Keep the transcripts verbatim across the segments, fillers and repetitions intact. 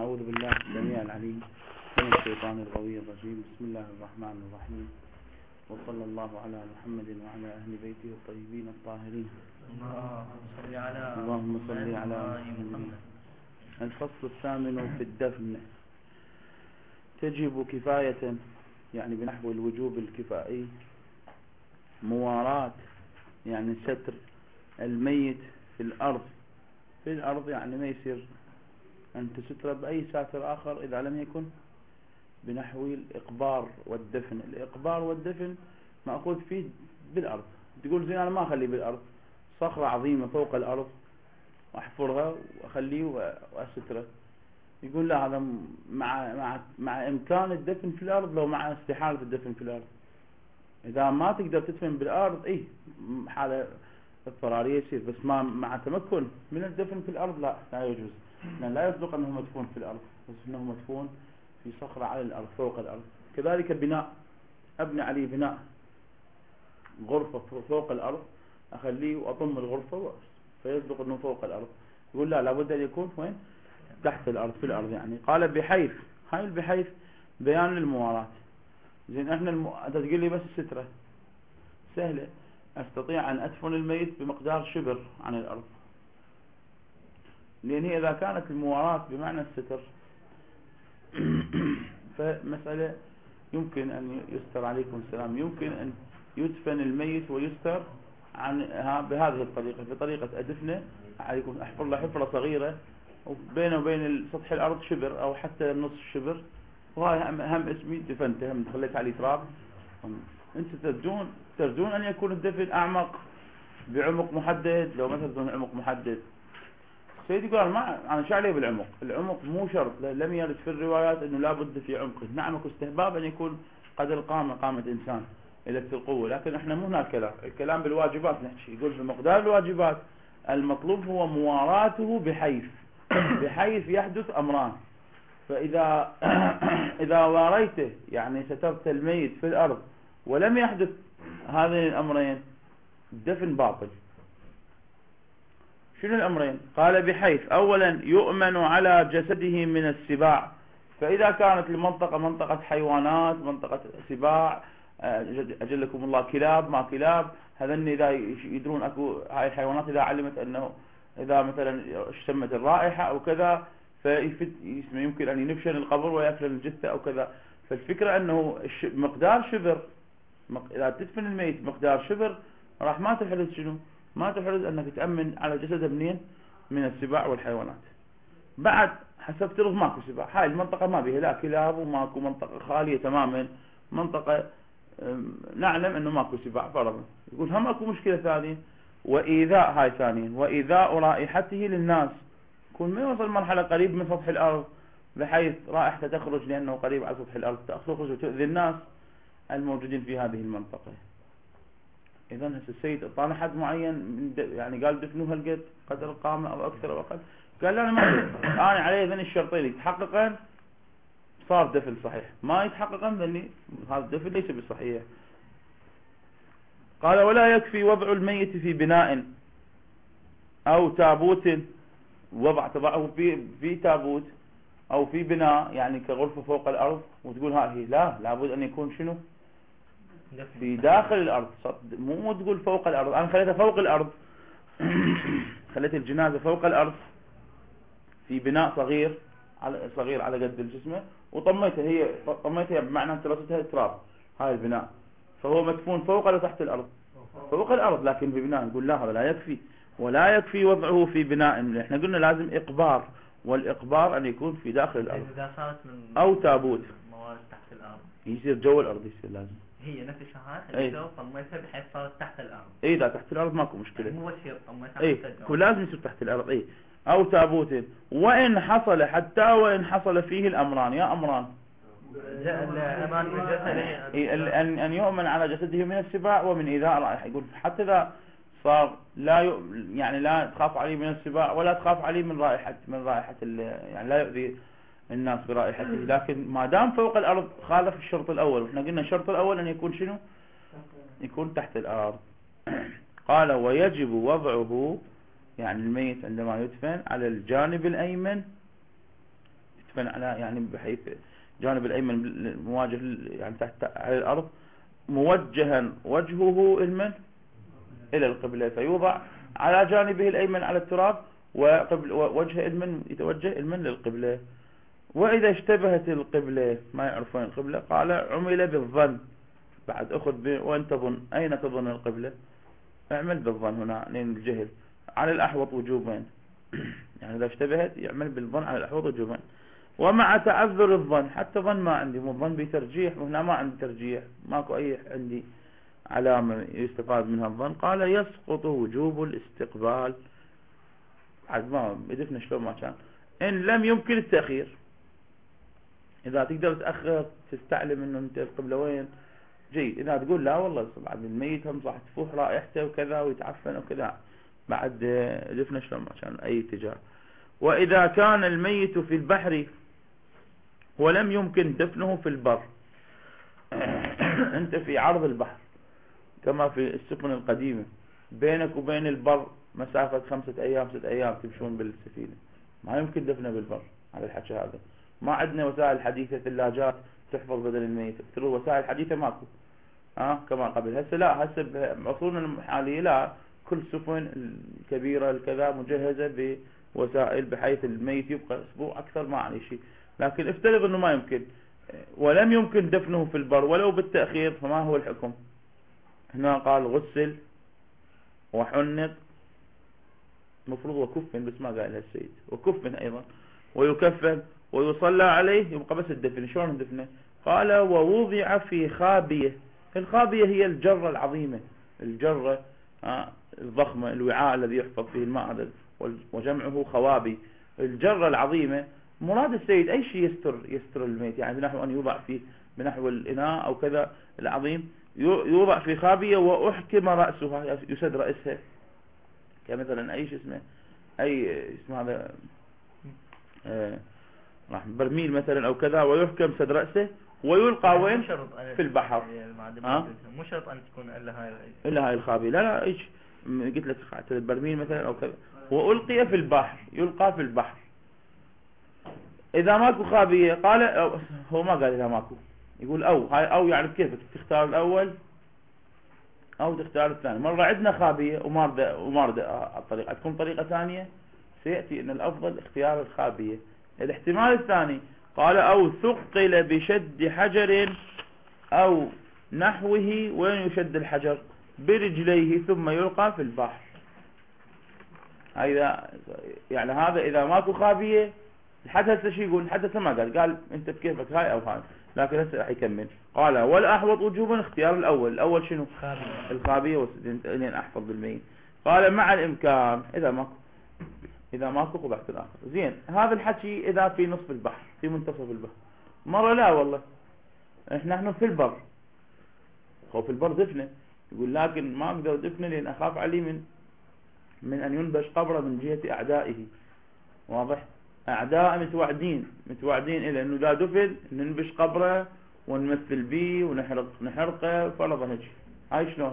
أعوذ بالله السميع العليم من الشيطان الغوي الرجيم. بسم الله الرحمن الرحيم، وصلى الله على محمد وعلى أهل بيته الطيبين الطاهرين. اللهم صل على محمد. الفصل الثامن في الدفن. تجب كفاية، يعني بنحو الوجوب الكفائي، مواراة يعني ستر الميت في الأرض. في الأرض يعني ما يصير أن تستر بأي ساتر آخر إذا لم يكن بنحو الإقبار والدفن. الإقبار والدفن مأخوذ فيه بالأرض. تقول زين أنا ما أخليه بالأرض، صخرة عظيمة فوق الأرض وأحفرها وأخليه وأستره. يقول لا، هذا مع مع مع إمكان الدفن في الأرض لو مع استحالة الدفن في الأرض. إذا ما تقدر تدفن بالأرض إيه حالة اضطرارية يصير، بس ما مع تمكن من الدفن في الأرض لا لا يجوز. لأن لا يصدق أنه مدفون في الأرض، بس أنه مدفون في صخرة على الأرض فوق الأرض. كذلك بناء، أبني عليه بناء غرفة فوق الأرض، أخليه وأطم الغرفة فيصدق أنه فوق الأرض. يقول لا، لابد أن يكون وين؟ تحت الأرض، في الأرض. يعني قال بحيث، هاي بحيث بيان للمواراة. زين احنا الم... انت تقول لي بس السترة سهلة، استطيع ان ادفن الميت بمقدار شبر عن الارض، لان هي اذا كانت المواراة بمعنى الستر فمسألة يمكن ان يستر عليكم السلام، يمكن ان يدفن الميت ويستر عن بهذه الطريقة، بطريقة ادفنه عليكم، احفر له حفرة صغيرة وبينه وبين سطح الارض شبر او حتى نصف شبر، وهاي هم اسمي دفنته، هم خليت عليه تراب. انت ترجون ترجون ان يكون الدفن اعمق بعمق محدد. لو مثلا ترجون عمق محدد، سيدي يقول ما انا شو عليه بالعمق؟ العمق مو شرط، لم يرد في الروايات انه لابد في عمق. نعم استحباب ان يكون قدر القامه قامه انسان الى القوه، لكن احنا مو هنا الكلام، الكلام بالواجبات نحكي. يقول في مقدار الواجبات المطلوب هو مواراته بحيث بحيث يحدث امران. فإذا إذا واريته يعني سترت الميت في الأرض ولم يحدث هذين الأمرين، الدفن باطل. شنو الأمرين؟ قال بحيث أولا يؤمن على جسده من السباع. فإذا كانت المنطقة منطقة حيوانات، منطقة سباع، أجلكم الله كلاب ما كلاب، هذن إذا يدرون أكو هاي الحيوانات إذا علمت أنه إذا مثلا اشتمت الرائحة أو كذا فيمكن أن ينفشل القبر ويأكل الجثة أو كذا. فالفكرة أنه مقدار شبر، إذا تدفن الميت مقدار شبر راح ما تحرز شنو؟ ما تحرز أنك تأمن على جسده منين؟ من السباع والحيوانات. بعد حسب ترض ماكو سباع، هاي المنطقة ما بيها لا كلاب وماكو، منطقة خالية تماما، منطقة نعلم أنه ماكو سباع فرضا. يقول هم أكو مشكلة ثانية، وإيذاء، هاي ثانيا وإيذاء رائحته للناس. يكون ما يوصل مرحلة قريب من سطح الأرض بحيث رائحته تخرج لأنه قريب على سطح الأرض، تخرج وتؤذي الناس الموجودين في هذه المنطقة. إذا هسه السيد طال حد معين يعني قال دفنوه هالقد قدر القامة أو أكثر أو أقل، قال لا أنا ما أنا عليه ذن الشرطين يتحققن صار دفن صحيح، ما يتحققن ذني هذا الدفن ليس بالصحيح. قال ولا يكفي وضع الميت في بناء أو تابوت، وضع تضعه في في تابوت او في بناء يعني كغرفة فوق الارض وتقول ها هي، لا لابد ان يكون شنو؟ في داخل الارض. مو تقول فوق الارض، انا خليتها فوق الارض خليت الجنازة فوق الارض في بناء صغير على صغير على قد الجسمه، وطميتها، هي طميتها بمعنى ترستها تراب هاي البناء، فهو مدفون فوق ولا تحت الارض؟ فوق الارض، لكن في بناء. نقول لا، هذا لا يكفي، ولا يكفي وضعه في بناء. احنا قلنا لازم اقبار، والاقبار ان يكون في داخل الارض او تابوت موارد تحت الارض، يصير جو الارض يصير لازم. هي نفس الشهاده لو طميتها بحيث صارت تحت الارض. اي اذا تحت الارض ماكو مشكله، يعني هو شيء طميتها اي هو لازم يصير تحت الارض. اي او تابوت، وان حصل حتى وان حصل فيه الامران. يا امران الامان من جسده، ان ان يؤمن على جسده من السباع ومن ايذاء رائحه. يقول حتى اذا صار لا ي... يعني لا تخاف عليه من السباع ولا تخاف عليه من رائحة من رائحة ال... يعني لا يؤذي الناس برائحته، لكن ما دام فوق الأرض خالف الشرط الأول. وإحنا قلنا الشرط الأول أن يكون شنو؟ يكون تحت الأرض. قال ويجب وضعه، يعني الميت عندما يدفن على الجانب الأيمن يدفن على يعني بحيث جانب الأيمن مواجه يعني تحت على الأرض، موجها وجهه المن إلى القبلة، فيوضع على جانبه الأيمن على التراب وقبل وجه المن يتوجه المن للقبلة. وإذا اشتبهت القبلة ما يعرفون القبلة قال عمل بالظن، بعد أخذ وين تظن، أين تظن القبلة، اعمل بالظن هنا لأن الجهل على الأحوط وجوبين يعني إذا اشتبهت يعمل بالظن على الأحوط وجوبين. ومع تعذر الظن، حتى ظن ما عندي، مو ظن بترجيح وهنا ما عندي ترجيح، ماكو أي عندي علامة يستفاد منها الظن، قال يسقط وجوب الاستقبال. بعد ما يدفن شلون ما كان إن لم يمكن التأخير. إذا تقدر تأخر تستعلم إنه أنت القبلة وين جيد، إذا تقول لا والله بعد الميت هم صح تفوح رائحته وكذا ويتعفن وكذا، بعد دفن شلون ما كان أي اتجاه. وإذا كان الميت في البحر ولم يمكن دفنه في البر أنت في عرض البحر كما في السفن القديمة، بينك وبين البر مسافة خمسة أيام ست أيام تمشون بالسفينة، ما يمكن دفنه بالبر. على الحكي هذا ما عندنا وسائل حديثة ثلاجات تحفظ بدل الميت، ترى وسائل حديثة ماكو ها أه؟ كما قبل. هسه لا، هسه بعصورنا الحالية لا، كل سفن الكبيرة الكذا مجهزة بوسائل بحيث الميت يبقى أسبوع أكثر ما عليه شيء. لكن افترض أنه ما يمكن ولم يمكن دفنه في البر ولو بالتأخير، فما هو الحكم؟ هنا قال غسل وحنط، مفروض وكفن بس ما قال السيد، وكفن أيضا ويكفن ويصلى عليه، يبقى بس الدفن. شلون الدفنه؟ قال ووضع في خابية. الخابية هي الجرة العظيمة، الجرة الضخمة، الوعاء الذي يحفظ فيه الماء وجمعه خوابي. الجرة العظيمة مراد السيد أي شيء يستر يستر الميت، يعني بنحو أن يوضع فيه بنحو الإناء أو كذا العظيم، يوضع في خابية وأحكم رأسها، يسد رأسها كمثلا أي شيء اسمه أي اسم هذا آه برميل مثلا أو كذا، ويحكم سد رأسه ويلقى وين؟ في البحر. أه؟ مو شرط أن تكون إلا هاي إلا هاي الخابية، لا لا إيش قلت لك برميل مثلا أو كذا، وألقي في البحر، يلقى في البحر. إذا ماكو خابية قال هو ما قال إذا ماكو، يقول أو هاي أو يعني كيف تختار الأول أو تختار الثاني. مرة عندنا خابية وماردة وماردة الطريقة، تكون طريقة ثانية سيأتي أن الأفضل اختيار الخابية. الاحتمال الثاني قال أو ثقل بشد حجر أو نحوه، وين يشد الحجر؟ برجليه ثم يلقى في البحر. هذا يعني هذا إذا ماكو خابية. حتى هسه شو يقول؟ حتى هسه ما قال، قال أنت بكيفك هاي أو هاي، لكن هسه راح يكمل. قال والأحوط وجوبا اختيار الأول. الأول شنو؟ الخابية والسدين أحفظ بالميت. قال مع الإمكان إذا ماكو إذا ماكو قبعت الآخر. زين، هذا الحكي إذا في نصف البحر في منتصف البحر. مرة لا والله إحنا نحن في البر، هو في البر دفنه، يقول لكن ما أقدر دفنه لأن أخاف عليه من من أن ينبش قبره من جهة أعدائه. واضح؟ أعداء متوعدين متوعدين إلى أنه لا دفن ننبش قبره ونمثل به ونحرق نحرقه فرضا هيك. هاي شلون؟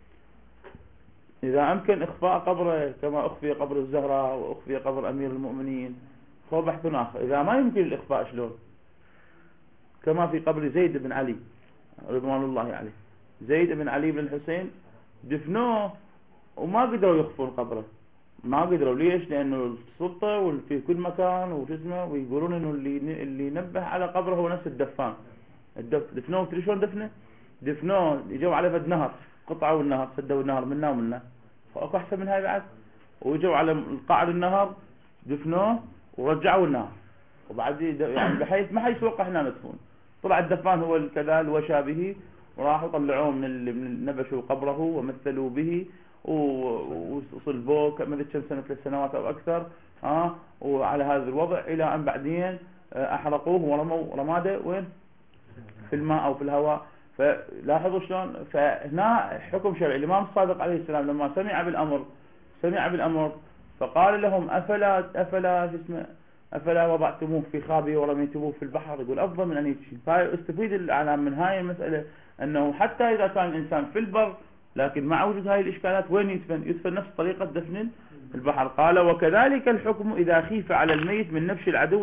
إذا أمكن إخفاء قبره كما أخفي قبر الزهراء وأخفي قبر أمير المؤمنين هو بحث آخر. إذا ما يمكن الإخفاء شلون؟ كما في قبر زيد بن علي رضوان الله عليه. زيد بن علي بن الحسين دفنوه وما قدروا يخفون قبره، ما قدروا. ليش؟ لأنه السلطة وفي كل مكان وجسمه، ويقولون إنه اللي اللي نبه على قبره هو نفس الدفان. الدف دفنوه تدري شلون دفنه؟ دفنوه يجوا على فد نهر، قطعوا النهر، سدوا النهر منا ومنا، فأكو أحسن من هاي بعد. ويجوا على قعر النهر دفنوه ورجعوا النهر، وبعد يعني بحيث ما حيسوق احنا ندفون. طلع الدفان هو كذا الوشى به، وراحوا طلعوه من من نبشوا قبره ومثلوا به وصلبوه ما ادري كم سنة، ثلاث سنوات او اكثر اه وعلى هذا الوضع الى ان بعدين احرقوه ورموا رماده وين؟ في الماء او في الهواء. فلاحظوا شلون. فهنا حكم شرعي. الامام الصادق عليه السلام لما سمع بالامر سمع بالامر فقال لهم افلا افلا اسمه افلا وضعتموه في خابية ورميتموه في البحر. يقول افضل من ان يمشي. فاستفيد الاعلام من هاي المسألة انه حتى اذا كان الانسان في البر لكن مع وجود هاي الاشكالات وين يدفن؟ يدفن نفس طريقة دفن البحر. قال وكذلك الحكم اذا خيف على الميت من نبش العدو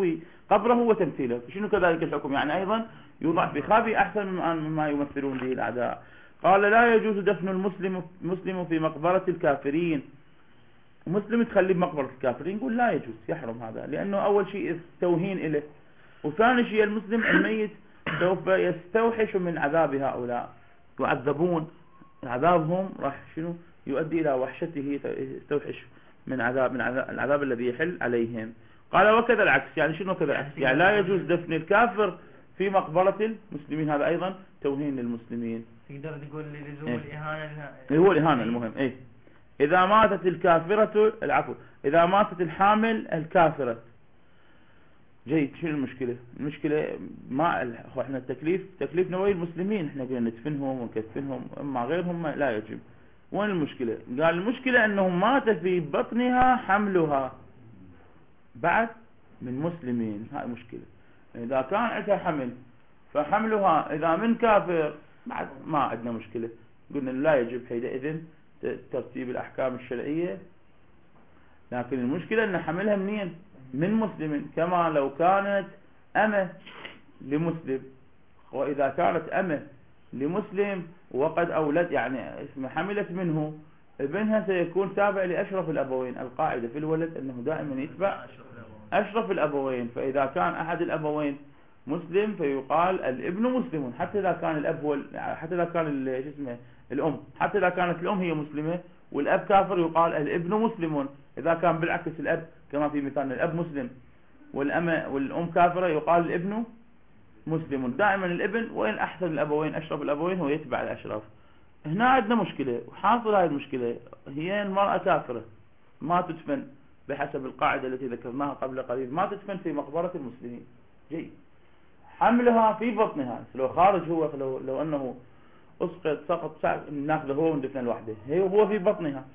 قبره وتمثيله. شنو كذلك الحكم؟ يعني أيضا يوضع في خابي أحسن مما يمثلون به الأعداء. قال لا يجوز دفن المسلم مسلم في مقبرة الكافرين. مسلم تخليه بمقبرة الكافرين، يقول لا يجوز، يحرم هذا، لأنه أول شيء توهين إله، وثاني شيء المسلم الميت سوف يستوحش من عذاب هؤلاء، يعذبون، عذابهم راح شنو يؤدي إلى وحشته، يستوحش من عذاب من عذاب العذاب الذي يحل عليهم. قال وكذا العكس. يعني شنو كذا العكس؟ يعني لا يجوز دفن الكافر في مقبرة المسلمين، هذا أيضا توهين للمسلمين. تقدر تقول لزوم إيه؟ الإهانة. هو الإهانة المهم. إيه إذا ماتت الكافرة، العفو، إذا ماتت الحامل الكافرة. جيد. شنو المشكلة؟ المشكلة ما احنا التكليف تكليف نوي المسلمين، احنا قلنا ندفنهم ونكفنهم، اما غيرهم لا يجب. وين المشكلة؟ قال المشكلة انهم مات في بطنها حملها بعد من مسلمين، هاي مشكلة. اذا كان عندها حمل فحملها اذا من كافر بعد ما عندنا مشكلة، قلنا لا يجب حينئذ ترتيب الاحكام الشرعية. لكن المشكلة ان حملها منين؟ من مسلم، كما لو كانت أمة لمسلم. وإذا كانت أمة لمسلم وقد أولد يعني حملت منه، ابنها سيكون تابع لأشرف الأبوين. القاعدة في الولد أنه دائما يتبع أشرف الأبوين، فإذا كان أحد الأبوين مسلم فيقال الابن مسلم، حتى إذا كان الأب هو حتى إذا كان اسمه الأم حتى إذا كانت الأم هي مسلمة والأب كافر يقال الابن مسلم. إذا كان بالعكس الأب كما في مثال الأب مسلم والأم والأم كافرة يقال الابن مسلم. دائما الابن وين أحسن الأبوين أشرف الأبوين هو يتبع الأشرف. هنا عندنا مشكلة، وحاصل هذه المشكلة هي المرأة كافرة ما تدفن بحسب القاعدة التي ذكرناها قبل قليل، ما تدفن في مقبرة المسلمين. جيد. حملها في بطنها، لو خارج هو لو, لو أنه أسقط سقط سقط ناخذه هو وندفن لوحده، هي هو في بطنها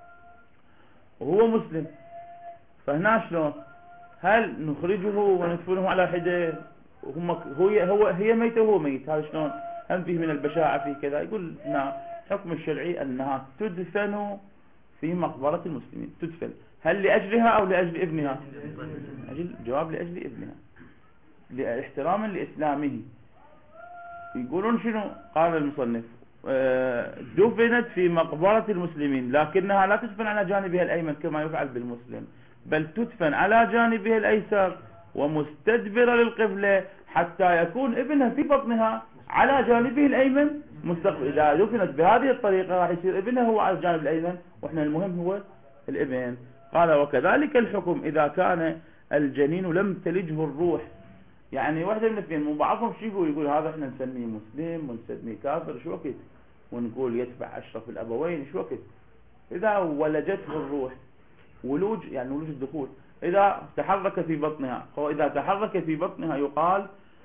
وهو مسلم، فهنا شلون؟ هل نخرجه وندفنه على حده وهم هو هو هي ميتة وهو ميت؟ هذا شلون؟ هم فيه من البشاعة فيه كذا؟ يقول نعم حكم الشرعي أنها تدفن في مقبرة المسلمين. تدفن هل لأجلها أو لأجل ابنها؟ أجل جواب لأجل ابنها احتراما لإسلامه. يقولون شنو؟ قال المصنف دفنت في مقبرة المسلمين لكنها لا تدفن على جانبها الأيمن كما يفعل بالمسلم، بل تدفن على جانبها الأيسر ومستدبرة للقبلة حتى يكون ابنها في بطنها على جانبه الأيمن مستقبل. إذا دفنت بهذه الطريقة راح يصير ابنها هو على الجانب الأيمن، وإحنا المهم هو الابن. قال وكذلك الحكم إذا كان الجنين لم تلجه الروح. يعني واحدة من الاثنين، مو بعضهم شو يقول؟ يقول هذا احنا نسميه مسلم ونسميه كافر شو وقت، ونقول يتبع أشرف الأبوين شو وقت. إذا ولجته الروح ولوج يعني ولوج الدخول، إذا تحرك في بطنها، أو إذا تحرك في بطنها يقال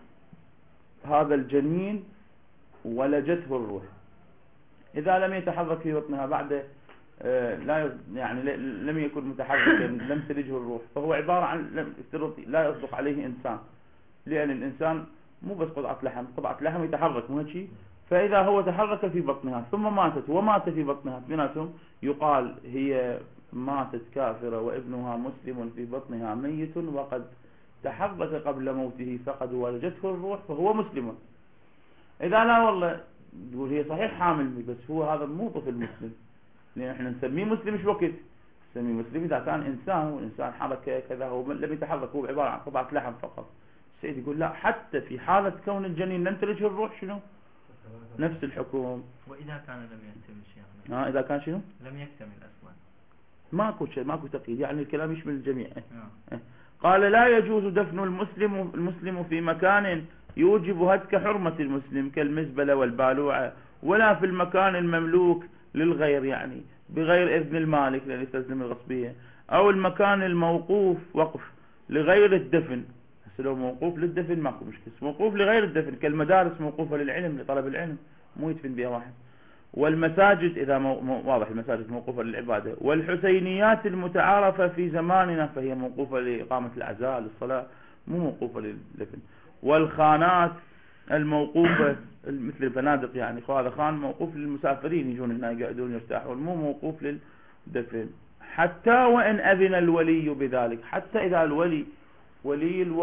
هذا الجنين ولجته الروح. إذا لم يتحرك في بطنها بعد لا يعني لم يكن متحركا لم تلجه الروح، فهو عبارة عن لم لا يصدق عليه إنسان، لأن الإنسان مو بس قطعة لحم، قطعة لحم يتحرك مو هيك. فإذا هو تحرك في بطنها ثم ماتت ومات في بطنها اثنيناتهم يقال هي ماتت كافرة وابنها مسلم في بطنها ميت وقد تحرك قبل موته فقد ولجته الروح فهو مسلم. إذا لا والله تقول هي صحيح حامل بس هو هذا مو طفل مسلم، لأن احنا نسميه مسلم شو وقت؟ نسميه مسلم إذا كان إنسان والإنسان حركة كذا، هو لم يتحرك، هو عبارة عن قطعة لحم فقط. السيد يقول لا، حتى في حالة كون الجنين لم تلجه الروح شنو؟ نفس الحكم. وإذا كان لم يكتمل شيء؟ ها إذا كان شنو؟ لم يكتمل أصلا. ماكو شيء، ماكو تقييد، يعني الكلام يشمل الجميع. اه. قال لا يجوز دفن المسلم المسلم في مكان يوجب هتك حرمة المسلم كالمزبلة والبالوعة، ولا في المكان المملوك للغير يعني بغير إذن المالك لأن يستلزم الغصبية، أو المكان الموقوف وقف لغير الدفن. لو موقوف للدفن ماكو مشكلة، موقوف لغير الدفن كالمدارس موقوفة للعلم لطلب العلم مو يدفن بها واحد، والمساجد إذا مو... مو... واضح المساجد موقوفة للعبادة، والحسينيات المتعارفة في زماننا فهي موقوفة لإقامة العزاء للصلاة مو موقوفة للدفن، والخانات الموقوفة مثل الفنادق يعني هذا خان موقوف للمسافرين يجون هنا يقعدون يرتاحون مو موقوف للدفن، حتى وإن أذن الولي بذلك، حتى إذا الولي ولي الوقف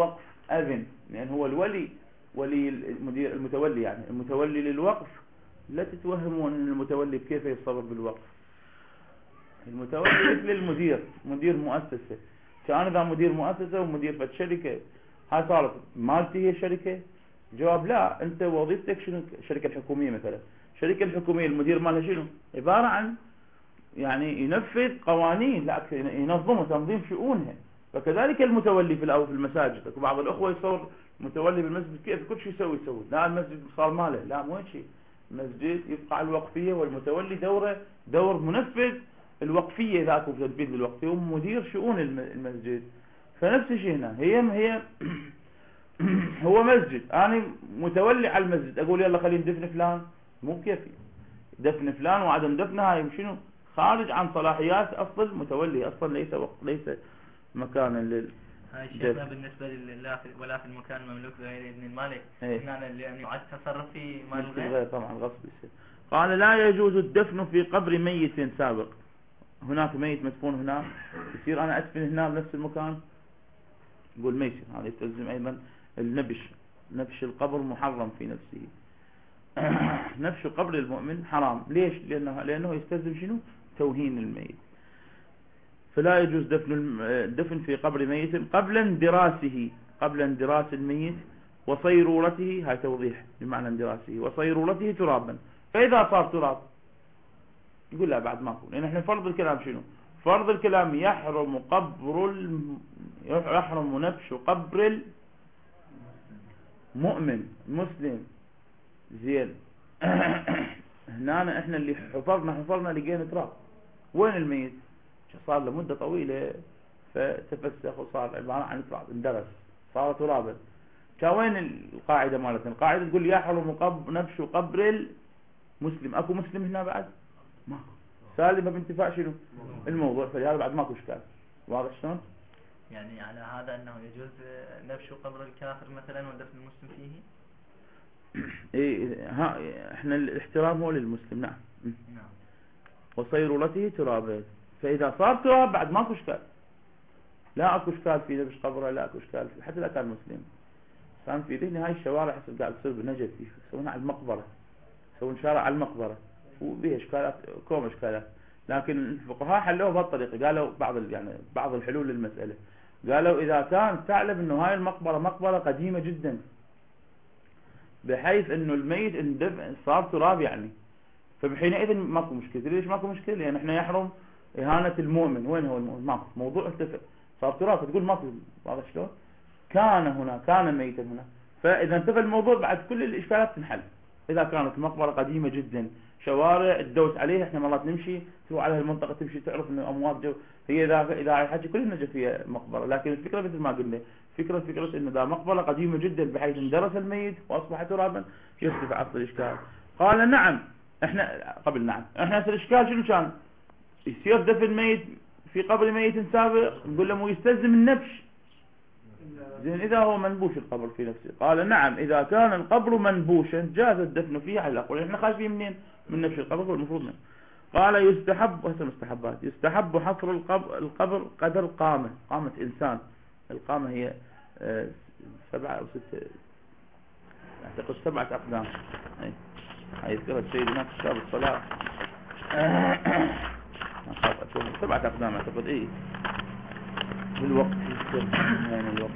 أذن، لأن هو الولي، ولي المدير المتولي، يعني المتولي للوقف. لا تتوهموا أن المتولي كيف يتصرف بالوقف. المتولي مثل المدير، مدير مؤسسة. كان إذا مدير مؤسسة ومدير في شركة، هاي صارت مالتي هي شركة؟ جواب لا. أنت وظيفتك شنو؟ الشركة الحكومية مثلا، الشركة الحكومية المدير مالها شنو؟ عبارة عن يعني ينفذ قوانين، لا ينظم تنظيم شؤونها. فكذلك المتولي في الأو في المساجد. بعض الأخوة يصور متولي بالمسجد كيف كل شيء يسوي يسوي، لا المسجد صار ماله، لا مو شيء. المسجد يبقى على الوقفية، والمتولي دوره دور منفذ الوقفية، ذاك في تنفيذ الوقفية، ومدير شؤون المسجد. فنفس الشيء هنا، هي هي هو مسجد، أنا متولي على المسجد، أقول يلا خلينا ندفن فلان، مو كيفي. دفن فلان وعدم دفنه هاي شنو؟ خارج عن صلاحيات أصل المتولي، أصلا ليس وقت، ليس مكانا لل هاي شيخنا بالنسبة لله ولا في المكان مملوك بغير إذن المالك، هنا لأن يعد تصرف في مال الغير طبعا غصب يصير. قال لا يجوز الدفن في قبر ميت سابق. هناك ميت مدفون هناك، يصير أنا أدفن هنا بنفس المكان؟ يقول ما يصير. هذا يستلزم أيضا النبش، نبش القبر محرم في نفسه. نبش قبر المؤمن حرام. ليش؟ لأنه, لأنه يستلزم شنو؟ توهين الميت. فلا يجوز دفن الدفن في قبر ميت قبل اندراسه، قبل اندراس الميت وصيرورته. هاي توضيح بمعنى اندراسه وصيرورته ترابا. فإذا صار تراب يقول لا بعد ما يكون، لأن احنا فرض الكلام شنو؟ فرض الكلام يحرم قبر الم... يحرم نبش قبر المؤمن مسلم. زين. هنا احنا اللي حفرنا حفرنا لقينا تراب، وين الميت؟ صار له مدة طويلة فتفسخ وصار عبارة عن تراب، اندرس صار ترابا. كوين القاعدة مالتنا؟ القاعدة تقول يحرم قبر نبش قبر المسلم. اكو مسلم هنا بعد؟ ماكو. سالمة بانتفاع شنو الموضوع، فلهذا بعد ماكو اشكال. واضح شلون؟ يعني على هذا انه يجوز نبش قبر الكافر مثلا ودفن المسلم فيه. ايه ها احنا الاحترام هو للمسلم. نعم. نعم. وصيرورته ترابا. فاذا صار تراب بعد ماكو اشكال، لا اكو اشكال في نبش قبره، لا اكو اشكال في حتى اذا كان مسلم. كان في ذهني هاي الشوارع حسب قاعد تصير بالنجف، يسوونها على المقبره، يسوون شارع على المقبره وبها اشكالات كوم اشكالات. لكن الفقهاء حلوها بهالطريقه، قالوا بعض يعني بعض الحلول للمساله. قالوا اذا كان تعلم انه هاي المقبره مقبره قديمه جدا بحيث انه الميت اندفن صار تراب يعني، فبحينئذ ماكو مشكله. ليش ماكو مشكله؟ لان احنا يحرم اهانه المؤمن. وين هو المؤمن؟ ماكو موضوع انتفى، صار تراب تقول ماكو. واضح شلون؟ كان هنا، كان ميتا هنا. فاذا انتفى الموضوع بعد كل الاشكالات تنحل. اذا كانت المقبره قديمه جدا، شوارع الدوس عليها، احنا مرات نمشي تروح على المنطقه تمشي تعرف انه اموات جو، هي اذا اذا الحكي كلنا نجي فيها مقبره. لكن الفكره مثل ما قلنا، فكره فكره انه ذا مقبره قديمه جدا بحيث اندرس الميت واصبح ترابا يرتفع اصل الاشكال. قال نعم. احنا قبل نعم احنا اصل الاشكال شنو كان؟ يصير دفن ميت في قبر ميت سابق، نقول له مو يستلزم النبش. زين اذا هو منبوش القبر في نفسه. قال نعم اذا كان القبر منبوشا جاز الدفن فيه على الاقل. احنا خايفين منين؟ من نبش القبر، هو المفروض منه. قال يستحب، هسه مستحبات، يستحب حفر القبر, القبر قدر قامة، قامة انسان. القامة هي اه سبعة او ستة، اعتقد سبعة اقدام. هاي هاي يذكرها السيد هناك في كتاب الصلاة. سبعة اقدام اعتقد. ايه بالوقت وين الوقت؟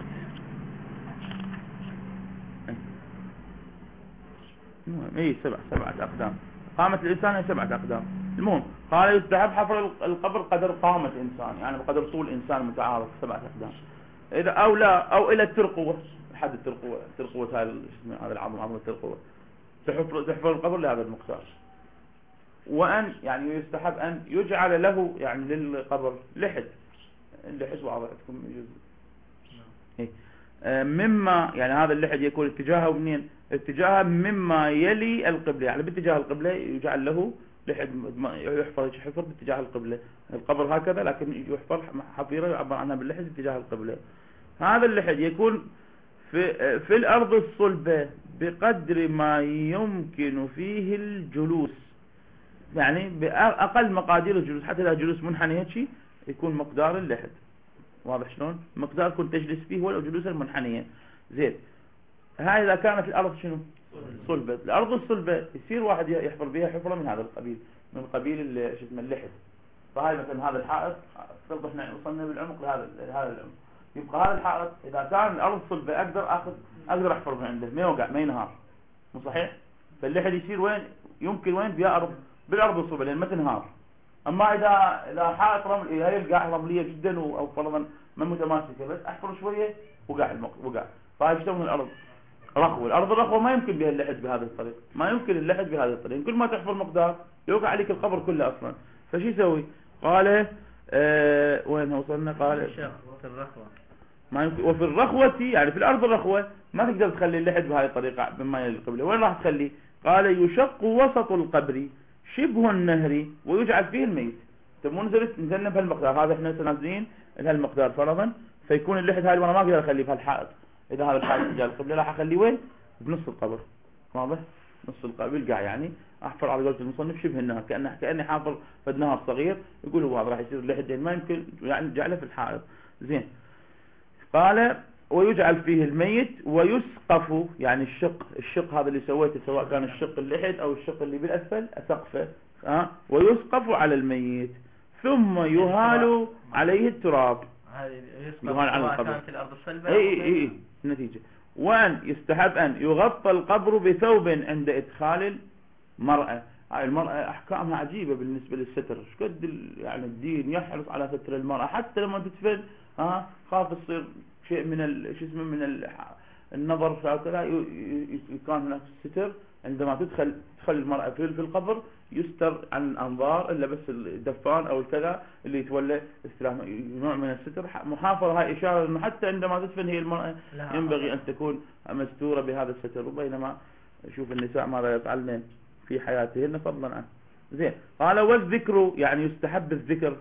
المهم ايه سبع سبعة اقدام. قامة الانسان هي سبعة اقدام. المهم قال يستحب حفر القبر قدر قامة انسان، يعني بقدر طول انسان متعارف سبعة اقدام. اذا او لا او الى الترقوة، حد الترقوة، ترقوة هذا هذا العظم، عظم الترقوة، تحفر تحفر القبر لهذا المقدار. وان يعني يستحب ان يجعل له يعني للقبر لحد. اللحد واضح لكم يجوز. إيه. مما يعني هذا اللحد يكون اتجاهه منين؟ اتجاهه مما يلي القبلة، يعني باتجاه القبلة يجعل له لحد يحفر حفر باتجاه القبلة. القبر هكذا لكن يحفر حفيرة يعبر عنها باللحد اتجاه القبلة. هذا اللحد يكون في في الأرض الصلبة بقدر ما يمكن فيه الجلوس، يعني بأقل مقادير الجلوس، حتى إذا جلوس منحني هيك يكون مقدار اللحد. واضح شلون؟ مقدار كنت تجلس فيه ولو جلوسا منحنيا. زين. هاي إذا كانت الأرض شنو صلبة. الأرض الصلبة يصير واحد يحفر بها حفرة من هذا القبيل، من قبيل شو اسمه اللحد. فهاي مثلا هذا الحائط فرض احنا وصلنا بالعمق لهذا لهذا العمق، يبقى هذا الحائط إذا كان الأرض صلبة أقدر أخذ أقدر أحفر من عنده ما يوقع ما ينهار، مو صحيح؟ فاللحد يصير وين يمكن وين بيا أرض بالأرض الصلبة لأن ما تنهار. أما إذا إذا حائط رمل هي القاع رملية جدا أو فرضا ما متماسكة بس أحفر شوية وقع المق وقع. فهاي يشتغل الأرض رخوة. الأرض الرخوة ما يمكن بها اللحد بهذه الطريقة، ما يمكن اللحد بهذه الطريقة، كل ما تحفر مقدار يوقع عليك القبر كله أصلا. فشي يسوي؟ قال آه وين وصلنا؟ قال في الرخوة ما يمكن. وفي الرخوة يعني في الأرض الرخوة ما تقدر تخلي اللحد بهذه الطريقة مما يلي القبلة. وين راح تخلي؟ قال يشق وسط القبر شبه النهر ويجعل فيه الميت. مو نزلت نزلنا بهالمقدار هذا احنا نازلين لهالمقدار فرضا، فيكون اللحد هاي المرة ما اقدر اخليه بهالحائط. اذا هذا الحائط جاء القبلة راح اخليه وين؟ بنص القبر. واضح؟ نص القبر يلقى يعني احفر على قولة المصنف شبه النهر، كأنه كأني حافر في نهر صغير. يقول هو هذا راح يصير اللحد ما يمكن يعني جعله في الحائط. زين. قال ويجعل فيه الميت ويسقف يعني الشق الشق هذا اللي سويته سواء كان الشق اللحد او الشق اللي بالاسفل اسقفه ها ويسقف على الميت ثم يهال عليه التراب. هذه يهال على القبر كانت الارض الصلبة. اي اي اي النتيجة. وان يستحب ان يغطى القبر بثوب عند ادخال المرأة. هاي المرأة احكامها عجيبة بالنسبة للستر. شقد يعني الدين يحرص على ستر المرأة حتى لما تدفن ها خاف تصير شيء من ال... شو اسمه من ال... النظر فكذا يكون هناك ستر عندما تدخل تدخل المرأة في القبر يستر عن الأنظار إلا بس الدفان أو الكذا اللي يتولى استلام نوع من الستر. محافظة هاي إشارة إنه حتى عندما تدفن هي المرأة ينبغي أن تكون مستورة بهذا الستر. وبينما شوف النساء ماذا يفعلن في حياتهن فضلا عنه. زين. قال والذكر يعني يستحب الذكر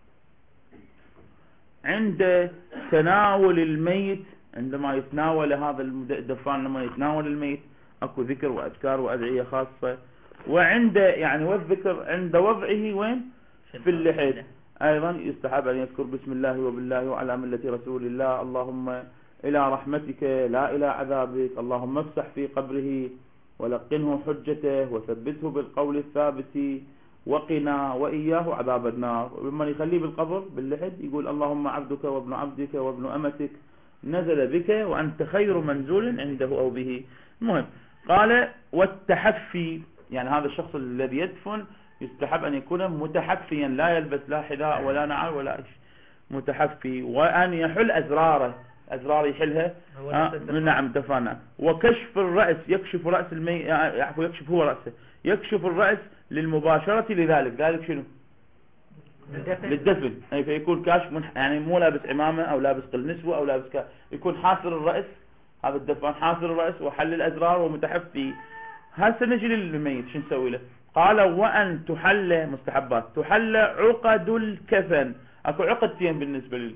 عند تناول الميت. عندما يتناول هذا الدفان لما يتناول الميت اكو ذكر واذكار وادعية خاصة. وعند يعني والذكر عند وضعه وين؟ في اللحد ايضا يستحب ان يذكر بسم الله وبالله وعلى ملة رسول الله اللهم الى رحمتك لا الى عذابك اللهم افسح في قبره ولقنه حجته وثبته بالقول الثابت وقنا وإياه عذاب النار. ولما يخليه بالقبر باللحد يقول اللهم عبدك وابن عبدك وابن أمتك نزل بك وأنت خير منزول عنده أو به. المهم قال والتحفي يعني هذا الشخص الذي يدفن يستحب أن يكون متحفيا لا يلبس لا حذاء ولا نعال ولا إيش متحفي. وأن يحل أزراره أزرار يحلها من نعم دفانا. وكشف الرأس يكشف رأس الميت يعفو يكشف هو رأسه يكشف الرأس للمباشرة لذلك. ذلك شنو؟ للدفن. أي فيكون كاشف من يعني مو لابس عمامة أو لابس قل نسوة أو لابس كا يكون حاصر الرأس. هذا الدفان حاصر الرأس وحل الأزرار ومتحفي. هسه نجي للميت شو نسوي له؟ قال وأن تحل مستحبات تحل عقد الكفن. أكو عقدتين بالنسبة لل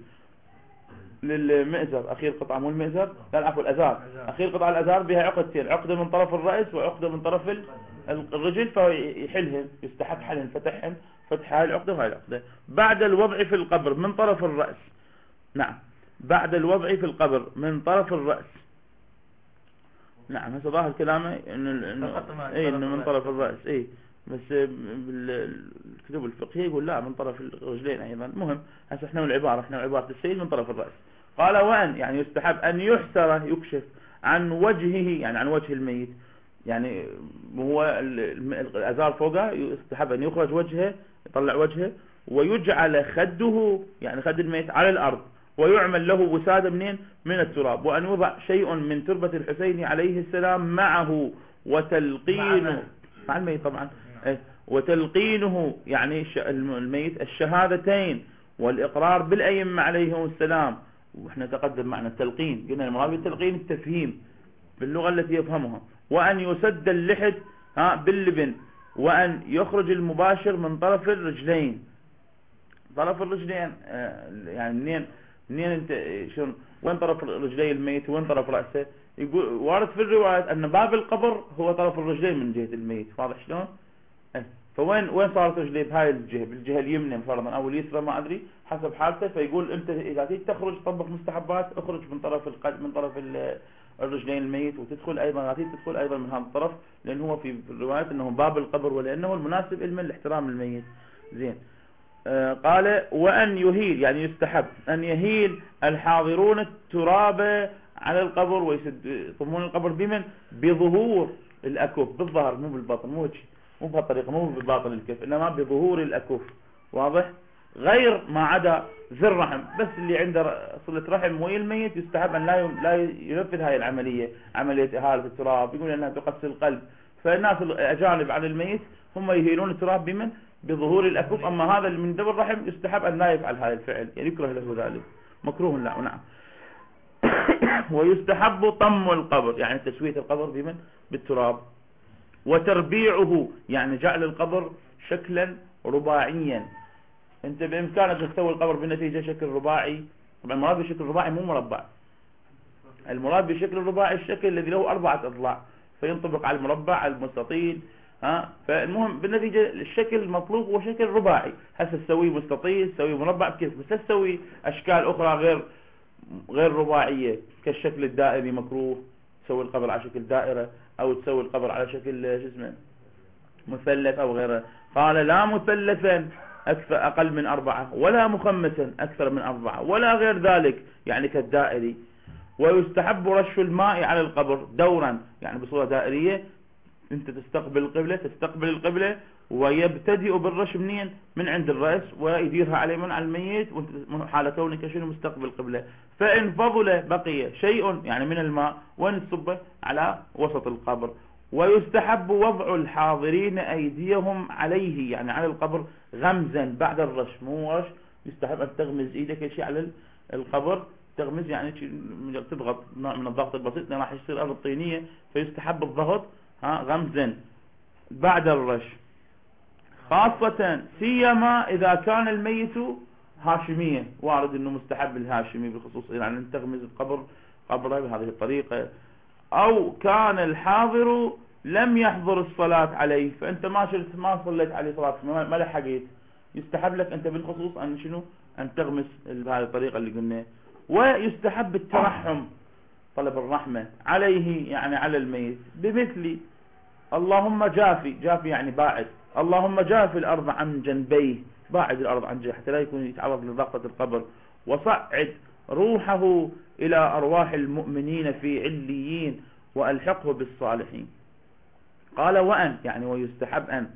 للمئزر أخير قطعة مو المئزر لا عفوا الأزار. أخير قطعة الأزار بها عقدتين عقدة من طرف الرأس وعقدة من طرف الرجل فيحلهم يستحب حلهم فتحهم فتح هاي العقدة وهاي العقدة. بعد الوضع في القبر من طرف الرأس. نعم بعد الوضع في القبر من طرف الرأس. نعم هذا ظاهر كلامه انه انه اي انه من طرف الرأس اي بس بالكتب الفقهية يقول لا من طرف الرجلين ايضا. مهم هسه احنا العبارة احنا عبارة السيد من طرف الرأس. قال وأن يعني يستحب أن يحسر يكشف عن وجهه يعني عن وجه الميت يعني هو الأزار فوقه يستحب أن يخرج وجهه يطلع وجهه ويجعل خده يعني خد الميت على الأرض ويعمل له وسادة منين من التراب. وأن يوضع شيء من تربة الحسين عليه السلام معه وتلقينه مع الميت طبعا وتلقينه يعني الميت الشهادتين والإقرار بالأئمة عليهم السلام. واحنا تقدم معنا التلقين قلنا المراد بالتلقين التفهيم باللغة التي يفهمها. وأن يسد اللحد ها باللبن. وأن يخرج المباشر من طرف الرجلين. طرف الرجلين آه يعني منين منين انت شلون وين طرف رجلي الميت وين طرف رأسه؟ يقول وارد في الروايات أن باب القبر هو طرف الرجلين من جهة الميت. واضح شلون؟ اه فوين وين صارت رجليه؟ بهاي الجهة، بالجهة اليمنى فرضا او اليسرى ما ادري حسب حالته. فيقول انت اذا تريد تخرج طبق مستحبات اخرج من طرف القلب من طرف الرجلين الميت، وتدخل ايضا اذا تدخل ايضا من هذا الطرف، لان هو في الروايات انه باب القبر ولانه المناسب علما لاحترام الميت. زين. آه قال وان يهيل، يعني يستحب ان يهيل الحاضرون التراب على القبر ويصمون القبر بمن؟ بظهور الاكف، بالظهر مو بالبطن، مو مو بهالطريقه، مو بباطن الكف، انما بظهور الاكف. واضح؟ غير ما عدا ذي الرحم، بس اللي عنده صلة رحم ويا الميت يستحب ان لا لا ينفذ هاي العمليه، عمليه اهاله التراب، يقول انها تقسي القلب. فالناس الاجانب على الميت هم يهيلون التراب بمن؟ بظهور الاكف. اما هذا اللي من ذوي الرحم يستحب ان لا يفعل هذا الفعل، يعني يكره له ذلك، مكروه لا. نعم. ويستحب طم القبر، يعني تسوية القبر بمن؟ بالتراب. وتربيعه، يعني جعل القبر شكلا رباعيا. انت بامكانك تسوي القبر بالنتيجة شكل رباعي. طبعا المراد بشكل رباعي مو مربع، المراد بشكل رباعي الشكل الذي له اربعة اضلاع، فينطبق على المربع على المستطيل. ها فالمهم بالنتيجة الشكل المطلوب هو شكل رباعي. هسه تسويه مستطيل، تسويه مربع، كيف؟ بس تسوي اشكال اخرى غير غير رباعية كالشكل الدائري مكروه، تسوي القبر على شكل دائرة او تسوي القبر على شكل شو اسمه مثلث او غيره. قال لا مثلثا اكثر اقل من اربعة، ولا مخمسا اكثر من اربعة، ولا غير ذلك يعني كالدائري. ويستحب رش الماء على القبر دورا، يعني بصورة دائرية، انت تستقبل القبلة تستقبل القبلة ويبتدئ بالرش منين؟ من عند الرأس، ويديرها على من؟ على الميت، وانت حال كونك شنو؟ مستقبل القبلة. فإن فضل بقي شيء يعني من الماء وين تصبه؟ على وسط القبر. ويستحب وضع الحاضرين أيديهم عليه، يعني على القبر غمزا بعد الرش، مو رش. يستحب أن تغمز إيدك شيء على القبر، تغمز يعني تضغط نوع من الضغط البسيط، لأن راح يصير أرض طينية، فيستحب الضغط ها غمزا بعد الرش، خاصة سيما إذا كان الميت هاشمية. وارد أنه مستحب الهاشمي بالخصوص، يعني أن تغمز القبر قبره بهذه الطريقة. أو كان الحاضر لم يحضر الصلاة عليه، فأنت ما شلت ما صليت عليه صلاة، ما لحقيت، يستحب لك أنت بالخصوص أن شنو؟ أن تغمس بهذه الطريقة اللي قلنا. ويستحب الترحم، طلب الرحمة عليه، يعني على الميت، بمثل اللهم جافي، جافي يعني باعد، اللهم جافي الأرض عن جنبيه، باعد الأرض عن جنبيه حتى لا يكون يتعرض لضغطة القبر. وصعد روحه إلى أرواح المؤمنين في عليين وألحقه بالصالحين. قال وأن، يعني ويستحب أن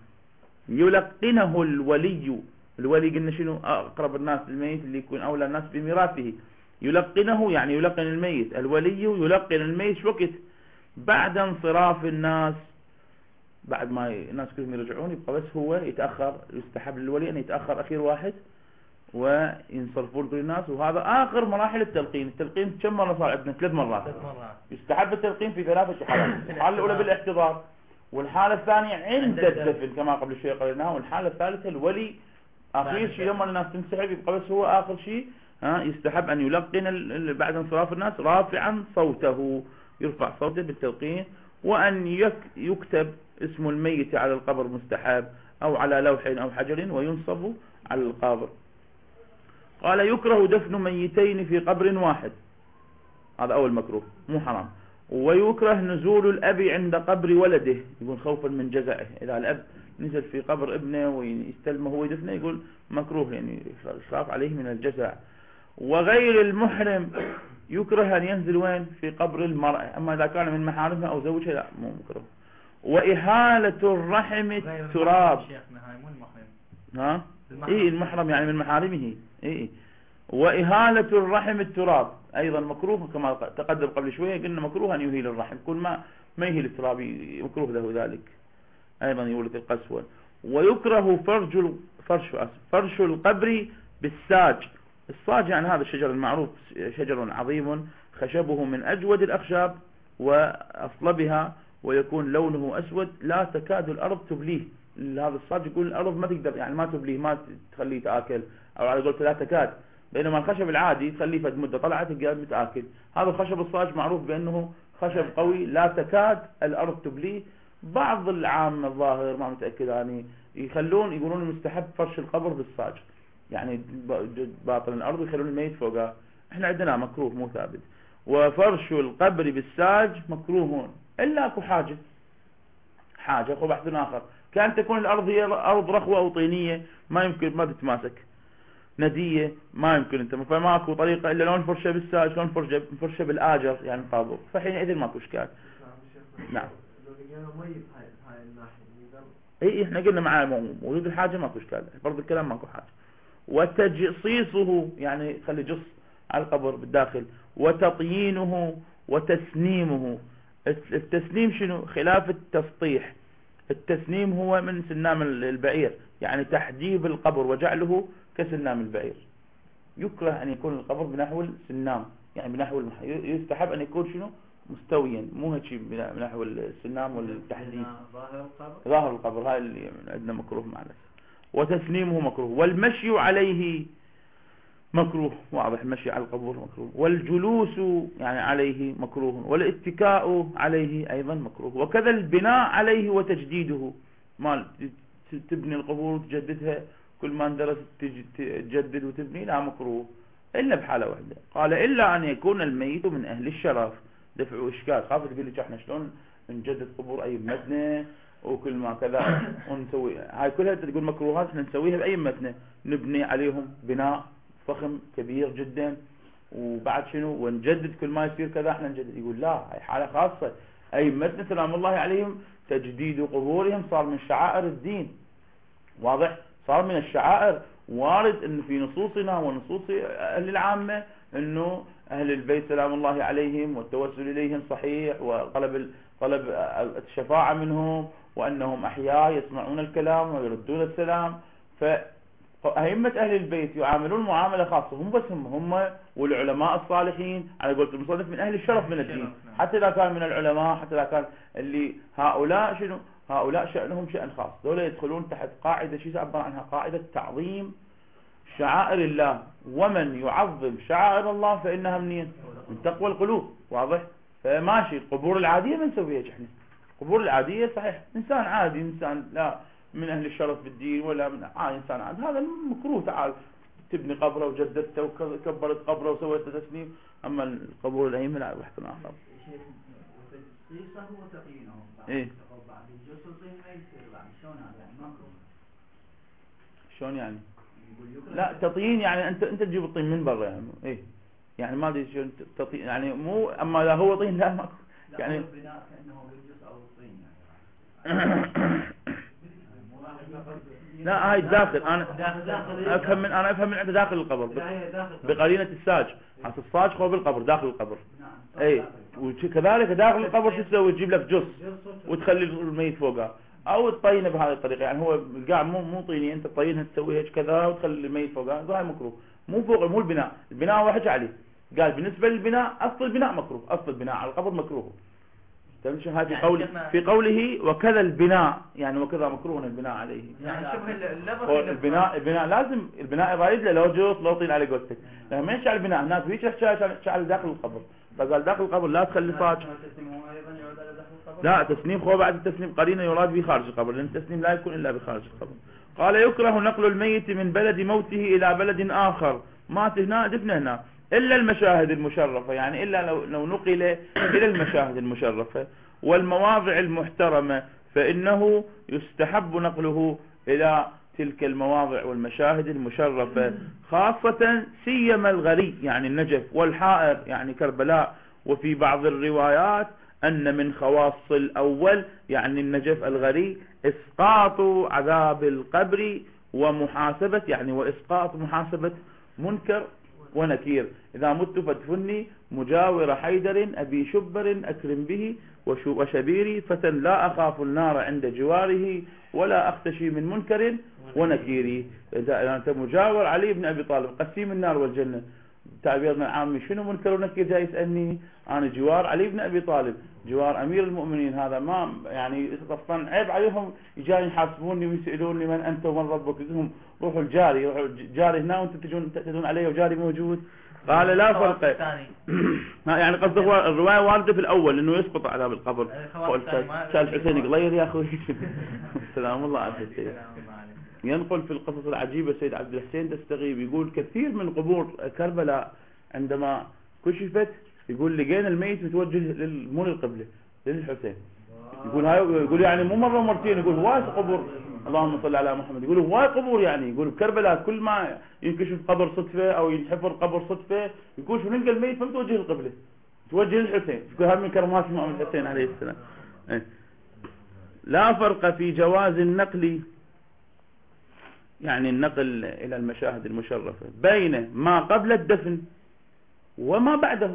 يلقنه الولي. الولي قلنا شنو؟ أقرب الناس للميت، اللي يكون أولى الناس بميراثه. يلقنه يعني يلقن الميت، الولي يلقن الميت وقت بعد انصراف الناس، بعد ما الناس كلهم يرجعون يبقى بس هو يتأخر. يستحب للولي أن يتأخر أخير واحد وينصرفون كل الناس. وهذا آخر مراحل التلقين. التلقين كم مرة صار عندنا؟ ثلاث مرات. يستحب التلقين في ثلاثة حالات. الحالة الأولى بالاحتضار، والحالة الثانية عند الدفن كما قبل شوي قلناها، والحالة الثالثة الولي أخير شيء لما الناس تنسحب يبقى بس هو آخر شيء. ها يستحب أن يلقن بعد انصراف الناس رافعا صوته، يرفع صوته بالتلقين. وأن يكتب اسم الميت على القبر مستحب، أو على لوح أو حجر وينصب على القبر. قال يكره دفن ميتين في قبر واحد، هذا أول مكروه مو حرام. ويكره نزول الأب عند قبر ولده، يقول خوفا من جزعه، إذا الأب نزل في قبر ابنه ويستلمه هو يدفنه يقول مكروه، يعني إشراف عليه من الجزع. وغير المحرم يكره أن ينزل وين؟ في قبر المرأة، أما إذا كان من محارمها أو زوجها لا مو مكروه. وإهالة الرحم التراب، ها إيه المحرم يعني من محارمه. إيه وإهالة الرحم التراب أيضا مكروه، كما تقدم قبل شوية قلنا مكروه أن يهيل الرحم، كل ما ما يهيل التراب مكروه له ذلك، أيضا يولد القسوة. ويكره فرج فرش فرش القبر بالساج. الصاج يعني هذا الشجر المعروف، شجر عظيم خشبه من أجود الأخشاب وأصلبها، ويكون لونه أسود لا تكاد الأرض تبليه. هذا الصاج يقول الأرض ما تقدر يعني ما تبليه، ما تخليه تآكل، أو على قولته لا تكاد، بينما الخشب العادي تخليه فد مدة طلعت تلقاه متآكل. هذا الخشب الصاج معروف بأنه خشب قوي لا تكاد الأرض تبليه. بعض العام الظاهر ما متأكد يعني يخلون يقولون المستحب فرش القبر بالصاج، يعني باطن الأرض ويخلون الميت فوقها. احنا عندنا مكروه مو ثابت. وفرش القبر بالساج مكروه إلا أكو حاجة حاجة أخو بحث آخر، كأن تكون الأرض هي أرض رخوة أو طينية ما يمكن ما تتماسك، ندية ما يمكن انت، فماكو طريقة إلا لو نفرشها بالساج لو نفرشها بالآجر يعني قابو، فحينئذ ماكو إشكال. نعم. اي احنا قلنا معاه موجود الحاجة ماكو إشكال، برضو الكلام ماكو حاجة. وتجصيصه يعني خلي جص على القبر بالداخل، وتطيينه وتسنيمه. التسنيم شنو؟ خلاف التسطيح. التسنيم هو من سنام البعير، يعني تحجيب القبر وجعله كسنام البعير. يكره أن يكون القبر بنحو السنام، يعني بنحو المح... يستحب أن يكون شنو؟ مستويا، مو هيك بنحو السنام والتحديد. ظاهر القبر ظاهر القبر هاي اللي عندنا مكروه معنا. وتسنيمه مكروه. والمشي عليه مكروه، واضح، المشي على القبور مكروه. والجلوس يعني عليه مكروه. والاتكاء عليه أيضا مكروه. وكذا البناء عليه وتجديده، مال تبني القبور وتجددها كل ما اندرست تجدد وتبني، لا مكروه إلا بحالة واحدة، قال إلا أن يكون الميت من أهل الشرف. دفع إشكال، خاف تقول لي احنا شلون نجدد قبور أي مدنة وكل ما كذا ونسوي هاي كلها تقول مكروهات احنا نسويها بأي مدنة، نبني عليهم بناء فخم كبير جدا وبعد شنو ونجدد كل ما يصير كذا احنا نجدد. يقول لا، هاي حالة خاصة. أي مدنة سلام الله عليهم تجديد قبورهم صار من شعائر الدين، واضح، صار من الشعائر. وارد انه في نصوصنا ونصوص اهل العامة انه اهل البيت سلام الله عليهم والتوسل اليهم صحيح، وطلب طلب الشفاعة منهم، وانهم احياء يسمعون الكلام ويردون السلام. فأئمة اهل البيت يعاملون معاملة خاصة، هم بس هم هم والعلماء الصالحين على قولة المصنف من اهل الشرف من الدين، حتى اذا كان من العلماء، حتى اذا كان اللي هؤلاء شنو هؤلاء شأنهم شأن خاص، دول يدخلون تحت قاعدة شيء تعبر عنها قاعدة تعظيم شعائر الله. ومن يعظم شعائر الله فإنها منين؟ من تقوى القلوب، واضح. فماشي القبور العادية ما نسويها احنا، القبور العادية صحيح انسان عادي، انسان لا من اهل الشرف بالدين ولا من عادي، انسان عادي، هذا مكروه. تعال تبني قبره وجددته وكبرت قبره وسويت تسليم. اما القبور الأئمة لا، بحث آخر. ايه شلون يعني؟ لا تطين يعني انت انت تجيب الطين من برا يعني. ايه يعني ما ادري شلون تطين يعني، مو اما لا هو طين لا ماكو يعني. البناء كانه بالجزء او الطين يعني. لا هاي الداخل، انا افهم من انا افهم من عند داخل القبر بقرينة الساج، حتى الساج هو بالقبر داخل القبر. اي وكذلك داخل القبر شو تسوي؟ تجيب لك جص وتخلي الميت فوقها، او تطينه بهذه الطريقه، يعني هو القاع مو مو طيني، انت تطينها تسويها كذا وتخلي الميت فوقها، هذا مكروه. مو فوق، مو البناء، البناء هو حكى عليه، قال بالنسبه للبناء اصل البناء مكروه، اصل البناء على القبر مكروه. تمام شو هذا في قول في قوله وكذا البناء، يعني وكذا مكروه البناء عليه. يعني شوف اللفظ البناء البناء لازم البناء رايد له لو جوط لو طين على قولتك، لما ينشأ البناء هناك هيك يحكي على داخل القبر، فقال داخل القبر لا تخلي صاج. لا تسنيم هو بعد التسنيم قرينه يراد به خارج القبر، لان التسنيم لا يكون الا بخارج القبر. قال يكره نقل الميت من بلد موته الى بلد اخر، مات هنا دفن هنا، الا المشاهد المشرفه، يعني الا لو لو نقل الى المشاهد المشرفه والمواضع المحترمه، فانه يستحب نقله الى تلك المواضع والمشاهد المشرفه، خاصه سيما الغري يعني النجف، والحائر يعني كربلاء. وفي بعض الروايات أن من خواص الأول يعني النجف الغري إسقاط عذاب القبر ومحاسبة، يعني وإسقاط محاسبة منكر ونكير. إذا مت فادفني مجاور حيدر أبي شبر أكرم به وشبيري، فتى لا أخاف النار عند جواره ولا أختشي من منكر ونكير. إذا أنت مجاور علي بن أبي طالب قسيم النار والجنة، تعبيرنا العامي شنو منكر ونكير؟ جاي يسألني أنا جوار علي بن أبي طالب، جوار أمير المؤمنين، هذا ما يعني أصلا عيب عليهم يجاني يحاسبوني ويسألوني من أنت ومن ربك، هم روحوا الجاري، روحوا الجاري هنا وأنتم تجون تأتون علي وجاري موجود، قال لا فرق. يعني قصده هو الرواية واردة في الأول إنه يسقط عذاب القبر. سأل حسين غلير يا أخوي. سلام الله على الحسين. ينقل في القصص العجيبة سيد عبد الحسين تستغيب يقول كثير من قبور كربلاء عندما كشفت يقول لقينا الميت متوجه مو للقبلة للحسين. يقول هاي يقول يعني مو مرة مرتين يقول هواي قبور اللهم صل على محمد يقول هواي قبور يعني يقول بكربلاء كل ما ينكشف قبر صدفة أو ينحفر قبر صدفة يقول شو نلقى الميت ما متوجه للقبلة متوجه للحسين. يقول هذا من كرامات الإمام الحسين عليه السلام. لا فرق في جواز النقل يعني النقل إلى المشاهد المشرفة بين ما قبل الدفن وما بعده.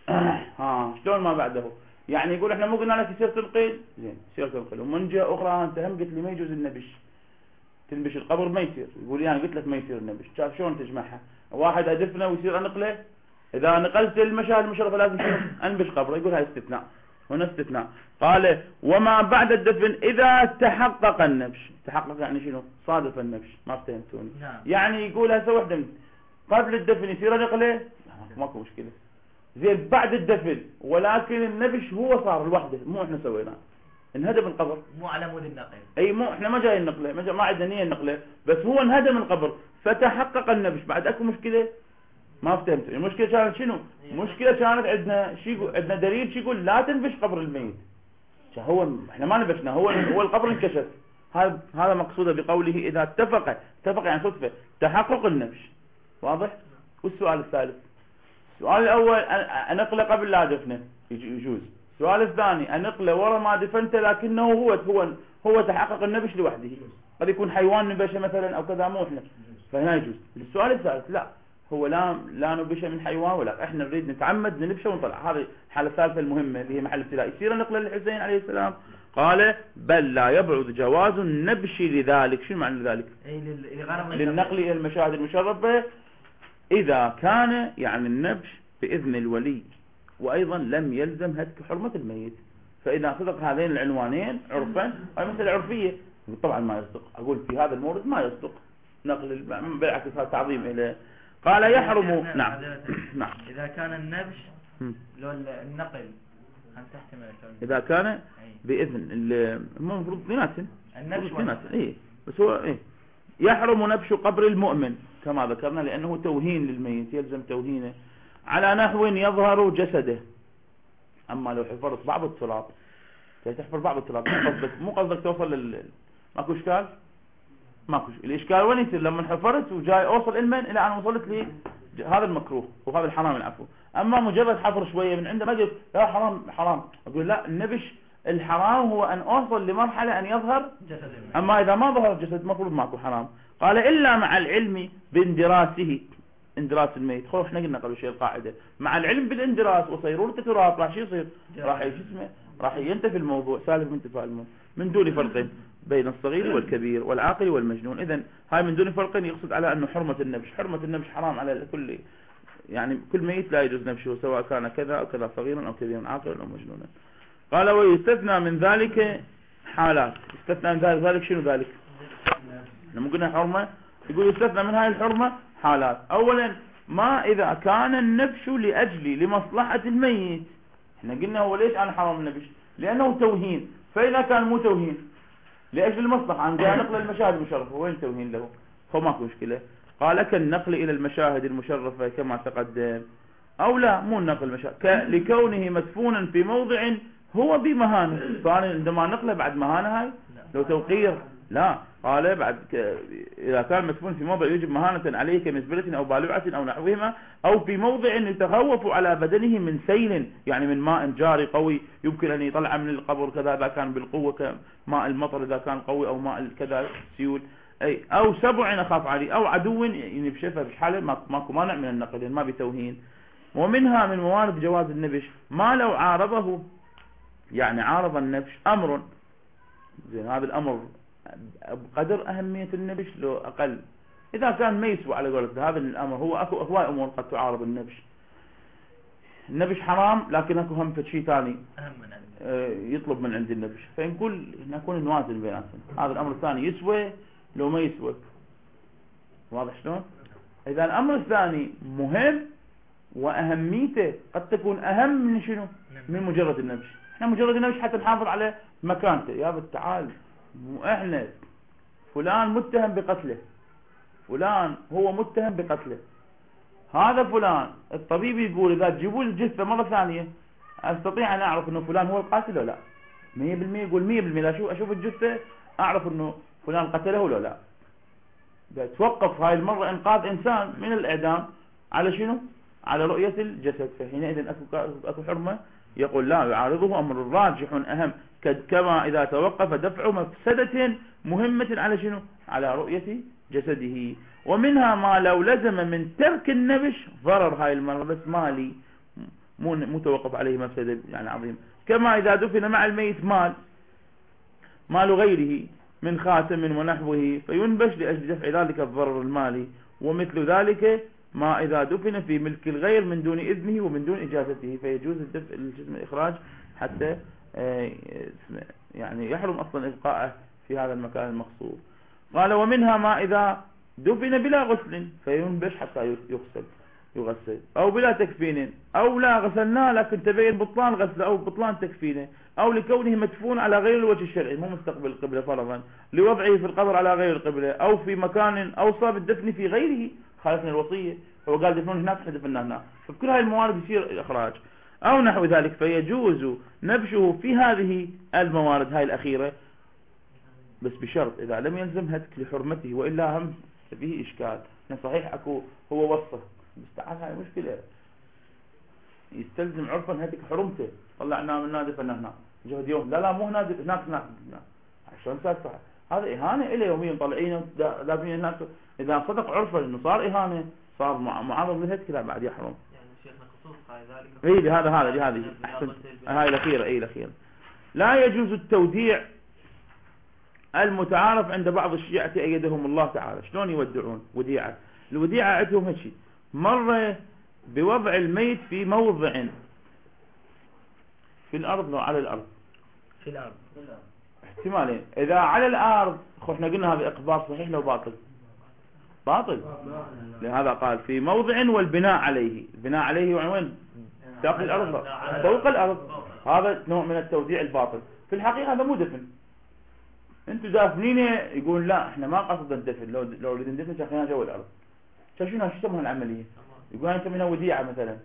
ها شلون ما بعده؟ يعني يقول احنا مو قلنا لك يصير تنقل زين يصير تنقل ومن جهه اخرى انت هم قلت لي ما يجوز النبش تنبش القبر ما يصير. يقول لي انا قلت لك ما يصير النبش. شاف شلون تجمعها؟ واحد ادفنه ويصير انقله اذا نقلت المشاهد المشرفة لازم انبش قبره. يقول هاي استثناء هنا استثناء. قال وما بعد الدفن اذا تحقق النبش. تحقق يعني شنو؟ صادف النبش. ما فهمتوني؟ يعني يقول هسه وحده قبل الدفن يصير نقله ماكو مشكله زين بعد الدفن ولكن النبش هو صار لوحده مو احنا سويناه انهدم القبر مو على مود النقل. اي مو احنا ما جاي النقله ما, ما عندنا نيه النقله بس هو انهدم القبر فتحقق النبش. بعد اكو مشكله؟ ما فهمت. المشكله كانت شنو؟ المشكله كانت عندنا شيء عندنا دليل شي يقول لا تنبش قبر الميت. هو احنا ما نبشنا هو هو القبر انكشف. هذا هذا مقصوده بقوله اذا اتفق اتفق يعني صدفه تحقق النبش. واضح؟ والسؤال الثالث السؤال الأول أنقله قبل لا دفنه يجوز. السؤال الثاني أنقله ورا ما دفنته لكنه هو هو هو تحقق النبش لوحده. قد يكون حيوان نبشه مثلا أو كذا مو إحنا فهنا يجوز. السؤال الثالث لا هو لا لا نبشه من حيوان ولا إحنا نريد نتعمد ننبشه ونطلع. هذه الحالة الثالثة المهمة اللي هي محل ابتلاء يصير نقله للحسين عليه السلام. قال بل لا يبعد جواز النبش لذلك. شو معنى ذلك؟ للنقل إلى المشاهد المشرفة إذا كان يعني النبش بإذن الولي وأيضا لم يلزم هتك حرمة الميت. فإذا صدق هذين العنوانين عرفا أي مسألة عرفية طبعا ما يصدق. أقول في هذا المورد ما يصدق نقل بالعكس هذا تعظيم إليه. قال يحرم. نعم نعم إذا كان النبش لو النقل أن تحتمل إذا كان بإذن المفروض ثناتين النبش إيه بس هو إيه يحرم نبش قبر المؤمن كما ذكرنا لأنه توهين للميت يلزم توهينه على نحو يظهر جسده. أما لو حفرت بعض التراب تحفر بعض التراب مو قصدك مو قصدك توصل لل ماكو إشكال ماكو الإشكال وين يصير لما حفرت وجاي أوصل المن إلى أن وصلت لي هذا المكروه وهذا الحرام العفو. أما مجرد حفر شوية من عنده ما قلت لا حرام حرام أقول لا النبش الحرام هو أن أوصل لمرحلة أن يظهر جسد. أما إذا ما ظهر الجسد مفروض ماكو حرام. قال إلا مع العلم باندراسه اندراس الميت. خو احنا قلنا قبل شيء القاعدة مع العلم بالاندراس وصيرورة التراب راح شو يصير؟ راح يجسمه راح ينتفي الموضوع سالف من انتفاء الموضوع من دون فرق بين الصغير والكبير والعاقل والمجنون. إذن هاي من دون فرق يقصد على أنه حرمة النبش. حرمة النبش حرام على الكل يعني كل ميت لا يجوز نبشه سواء كان كذا أو كذا صغيرا أو كبيرا عاقلا أو مجنونا. قال ويستثنى من ذلك حالات. يستثنى من ذلك شنو ذلك؟ لما قلنا حرمة يقول يستثنى من هاي الحرمة حالات. أولا ما إذا كان النبش لأجل لمصلحة الميت. احنا قلنا هو ليش أنا حرام النبش؟ لأنه توهين. فإذا كان مو توهين لأجل المصلحة عن جاء نقل المشاهد المشرفة وين توهين له؟ فماكو مشكلة. قال كالنقل إلى المشاهد المشرفة كما تقدم أو لا مو النقل المشاهد لكونه مدفونا في موضع هو بمهانه. فأنا عندما نقله بعد مهانه هاي لو توقير لا. قال بعد إذا كان مدفون في موضع يجب مهانة عليه كمزبلة أو بالوعة أو نحوهما أو في موضع يتخوف على بدنه من سيل يعني من ماء جاري قوي يمكن أن يطلع من القبر كذا إذا كان بالقوة كماء المطر إذا كان قوي أو ماء كذا سيول أي أو سبع أخاف عليه أو عدو ينبشفه بحاله ماكو مانع من النقل يعني ما بتوهين. ومنها من موارد جواز النبش ما لو عارضه يعني عارض النبش أمر زين هذا الأمر بقدر أهمية النبش لو أقل. إذا كان ما يسوى على قولة هذا الأمر هو أكو هواي أمور قد تعارض النبش. النبش حرام لكن أكو هم شيء ثاني يطلب من عند النبش فنقول نكون نوازن بيناتهم. هذا الأمر الثاني يسوى لو ما يسوى. واضح شلون؟ إذا الأمر الثاني مهم وأهميته قد تكون أهم من شنو؟ من مجرد النبش. احنا مجرد النبش حتى نحافظ على مكانته. يا تعال، احنا فلان متهم بقتله، فلان هو متهم بقتله، هذا فلان الطبيب يقول إذا تجيبوا الجثة مرة ثانية أستطيع أن أعرف أنه فلان هو القاتل ولا لا. مية بالمية يقول مية بالمية لا أشوف أشوف الجثة أعرف أنه فلان قتله ولا لا. توقف هاي المرة إنقاذ إنسان من الإعدام على شنو؟ على رؤية الجسد. فحينئذ أكو, أكو حرمة. يقول لا يعارضه أمر راجح أهم، كما إذا توقف دفع مفسدة مهمة على شنو؟ على رؤية جسده. ومنها ما لو لزم من ترك النبش ضرر، هاي المرة بس مالي مو متوقف عليه مفسدة يعني عظيم، كما إذا دفن مع الميت مال مال غيره من خاتم ونحوه فينبش لأجل دفع ذلك الضرر المالي. ومثل ذلك ما إذا دفن في ملك الغير من دون إذنه ومن دون إجازته فيجوز الدفع الجسم الإخراج حتى يعني يحرم أصلا إبقاءه في هذا المكان المخصوص. قال ومنها ما إذا دفن بلا غسل فينبش حتى يغسل يغسل أو بلا تكفين، أو لا غسلناه لكن تبين بطلان غسله أو بطلان تكفينه، أو لكونه مدفون على غير الوجه الشرعي مو مستقبل القبلة فرضا، لوضعه في القبر على غير القبلة، أو في مكان أوصى بالدفن في غيره خالفنا الوصية، هو قال دفنون هناك احنا دفناه هناك، فبكل هاي الموارد يصير الإخراج أو نحو ذلك، فيجوز نبشه في هذه الموارد هاي الأخيرة بس بشرط إذا لم يلزم هتك لحرمته، وإلا هم فيه إشكال. صحيح أكو هو وصفه بس تعال هاي مشكلة يستلزم عرفا هتك حرمته، طلعناه من نادي فنهنا جهد يوم لا لا مو نادي هناك هناك عشان صح هذا إهانة إليه يوميا طالعين دافين هناك. إذا صدق عرفا إنه صار إهانة صار معرض لهتك لا بعد يحرم. يعني شيخنا خصوص هاي ذلك إيه بهذا هذا بهذه أحسن هاي الأخيرة. إيه الأخيرة لا يجوز التوديع المتعارف عند بعض الشيعة أيدهم الله تعالى. شلون يودعون وديعة؟ الوديعة عندهم هالشيء مرة بوضع الميت في موضع في الأرض لو على الأرض في الأرض احتمالين. إذا على الأرض احنا قلنا هذا إقبار صحيح لو باطل باطل، لهذا قال في موضع والبناء عليه. البناء عليه وين؟ داخل الأرض فوق الأرض، هذا نوع من التوديع الباطل. في الحقيقة هذا مو دفن، انتوا دافنينه يقول لا احنا ما قصد الدفن، لو لو نريد ندفن شاخينها جوا الأرض. شو شنو يسمونها العملية؟ يقول انت منها وديعة مثلا.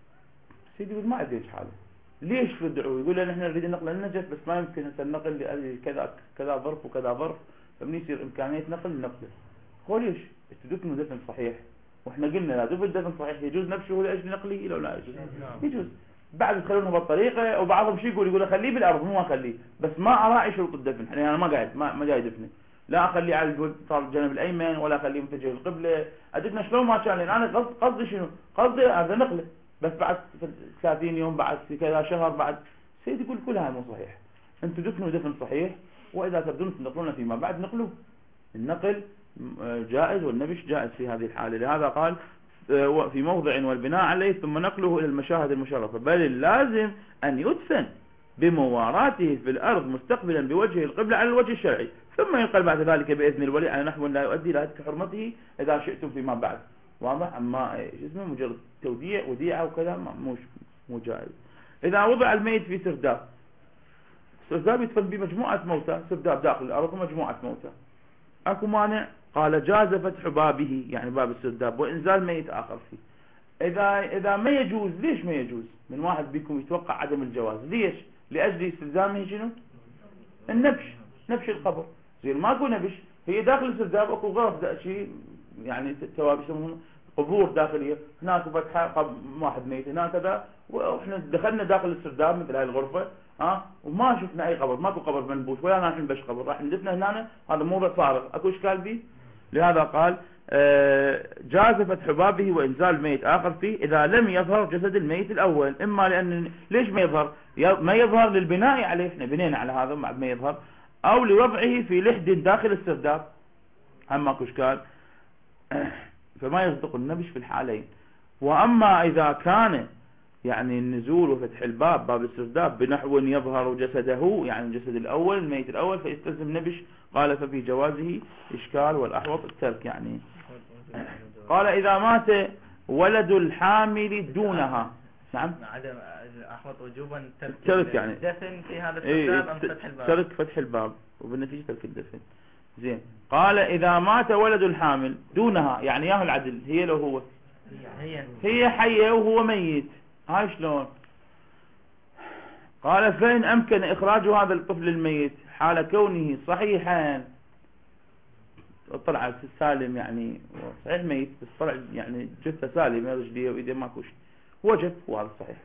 سيدي يقول ما ادري ايش حاله ليش تدعوا؟ يقول لنا احنا نريد نقل النجس بس ما يمكن نقل كذا كذا ظرف وكذا ظرف، فمن يصير امكانية نقل نقله. هو ليش؟ تدفنوا دفن صحيح واحنا قلنا لا دفن دفن صحيح يجوز نبشه لاجل نقله لو لا يجوز؟ يجوز. بعد يخلونه بالطريقة وبعضهم شيء يقول يقول خليه بالأرض مو اخليه، بس ما اراعي شروط الدفن. يعني انا ما قاعد ما, ما جاي دفنه، لا اخليه على الجانب الايمن ولا اخليه متجه للقبلة. ادفنه شلون ما كان، لان انا قصد قصدي شنو؟ قصدي هذا نقله بس بعد ثلاثين يوم بعد كذا شهر بعد. سيد يقول كل هاي مو صحيح، انتم دفنوا دفن صحيح واذا تبدون تنقلون فيما بعد نقلوه. النقل جائز والنبش جائز في هذه الحالة. لهذا قال في موضع والبناء عليه ثم نقله إلى المشاهد المشرفة، بل اللازم أن يدفن بمواراته في الأرض مستقبلا بوجه القبلة على الوجه الشرعي، ثم ينقل بعد ذلك بإذن الولي على نحو لا يؤدي إلى هتك حرمته إذا شئتم فيما بعد. واضح؟ أما اسمه مجرد توديع وديعة وكذا مش مو جائز. إذا وضع الميت في سرداب، سرداب يدفن بمجموعة موتى، سرداب داخل الأرض ومجموعة موتى، أكو مانع؟ قال جاز فتح بابه يعني باب السرداب وإنزال ميت آخر فيه. إذا إذا ما يجوز، ليش ما يجوز؟ من واحد بيكم يتوقع عدم الجواز، ليش؟ لأجل استلزامه شنو؟ النبش، نبش القبر. زين ماكو نبش، هي داخل السرداب أكو غرف شيء يعني توابش يسمونه قبور داخلية، هناك فتحة واحد ميت هناك كذا، وإحنا دخلنا داخل السرداب مثل هاي الغرفة ها وما شفنا أي قبر، ماكو قبر منبوش ولا راح نبش قبر، راح ندفنه هنا. هذا موضع فارغ، أكو إشكال به؟ لهذا قال جاز فتح بابه وإنزال ميت آخر فيه إذا لم يظهر جسد الميت الأول. إما لأن ليش ما يظهر؟ ما يظهر للبناء عليه، احنا بنينا على هذا بعد ما يظهر، أو لوضعه في لحد داخل السرداب هم ماكو إشكال، فما يصدق النبش في الحالين. وأما إذا كان يعني النزول وفتح الباب باب السرداب بنحو يظهر جسده يعني الجسد الأول الميت الأول فيستلزم نبش، قال ففي جوازه إشكال والأحوط الترك. يعني قال إذا مات ولد الحامل دونها. نعم. عدم أحوط وجوبا ترك, ترك يعني الدفن في هذا إيه الباب أم فتح الباب؟ ترك فتح الباب وبالنتيجة ترك الدفن. زين. قال إذا مات ولد الحامل دونها، يعني ياه العدل، هي لو هو هي هي حية وهو ميت، هاي شلون؟ قال فإن أمكن إخراج هذا الطفل الميت حال كونه صحيحا، طلع سالم يعني صحيح ميت بس طلع يعني جثة سالمة، رجليه وإيديه ماكو شيء، وجب وهذا صحيح.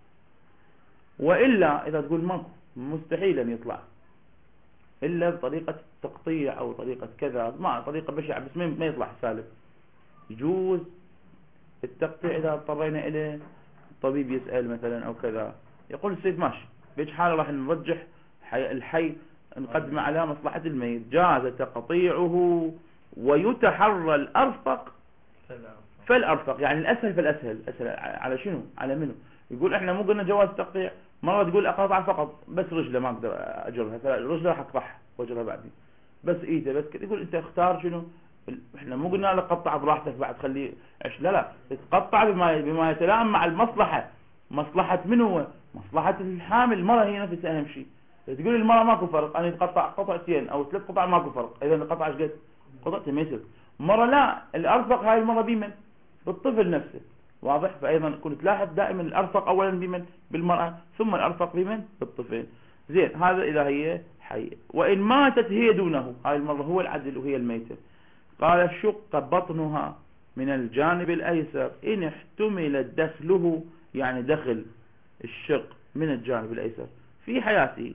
وإلا إذا تقول ماكو مستحيل أن يطلع إلا بطريقة تقطيع أو طريقة كذا، ما طريقة بشعة بس ما يطلع سالم، يجوز التقطيع إذا اضطرينا إليه، الطبيب يسأل مثلا أو كذا، يقول السيد ماشي بيج حالة راح نرجح حي الحي نقدم على مصلحة الميت، جاز تقطيعه ويتحرى الأرفق فالأرفق، يعني الأسهل فالأسهل. أسهل على شنو؟ على منه؟ يقول إحنا مو قلنا جواز تقطيع، مرة تقول أقطع فقط بس رجله ما أقدر أجرها، فرجله راح أقطعها وأجرها بعدين، بس إيده بس كده. يقول أنت اختار شنو؟ إحنا مو قلنا لك قطع براحتك بعد خليه عش، لا لا، تقطع بما بما يتلائم مع المصلحة. مصلحة من هو؟ مصلحة الحامل، المرة هي نفسها أهم شيء. تقول المرة ماكو فرق، أنا أتقطع قطعتين أو ثلاث قطع ماكو فرق، إذا القطع ايش قد؟ قطعتين ما يصير. مرة لا، الأرفق هاي المرة بمن؟ بالطفل نفسه، واضح؟ فأيضا كنت تلاحظ دائما الأرفق أولا بمن؟ بالمرأة، ثم الأرفق بمن؟ بالطفل. زين، هذا إذا هي حية. وإن ماتت هي دونه، هاي المرة هو العدل وهي الميتة. قال شق بطنها من الجانب الأيسر إن احتمل دخله، يعني دخل الشق من الجانب الأيسر في حياته،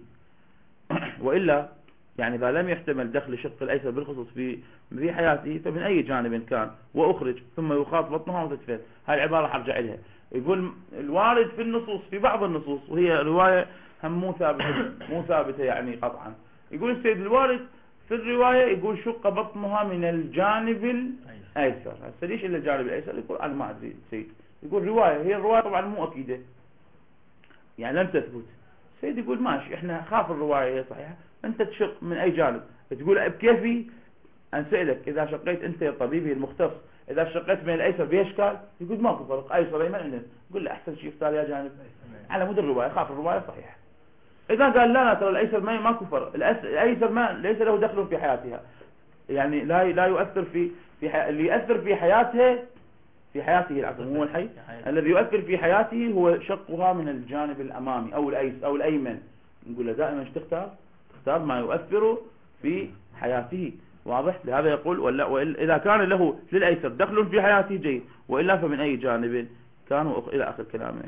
وإلا يعني إذا لم يحتمل دخل الشق الأيسر بالخصوص في في حياته فمن أي جانب كان وأخرج ثم يخاط بطنها وتدفن. هاي العبارة حرجع لها. يقول الوارد في النصوص، في بعض النصوص، وهي رواية هم مو ثابتة مو ثابتة يعني قطعا، يقول السيد الوارد في الرواية يقول شق بطنها من الجانب الأيسر. هسه ليش إلا الجانب الأيسر؟ يقول أنا ما أدري سيد، يقول رواية، هي الرواية طبعا مو أكيدة يعني لم تثبت. سيد يقول ماشي، احنا خاف الرواية هي صحيحة، انت تشق من اي جانب، تقول بكيفي انسألك اذا شقيت انت يا طبيبي المختص، اذا شقيت من الايسر بيشكال، يقول ماكو فرق، ايسر ايمن عندنا، يقول له احسن شيء اختار يا جانب على مود الرواية، خاف الرواية صحيحة. اذا قال لا لا ترى الايسر ما ماكو فرق، الايسر ما ليس له دخل في حياتها، يعني لا لا يؤثر في في حي... اللي يؤثر في حياتها في حياته العفو هو الحي، الذي يؤثر في حياته هو شقها من الجانب الأمامي أو الأيس أو الأيمن. نقول له دائما ايش تختار؟ تختار ما يؤثر في حياته، واضح؟ لهذا يقول ولا وإذا كان له للأيسر دخل في حياته جيد، وإلا فمن أي جانب كانوا إلى آخر كلامه.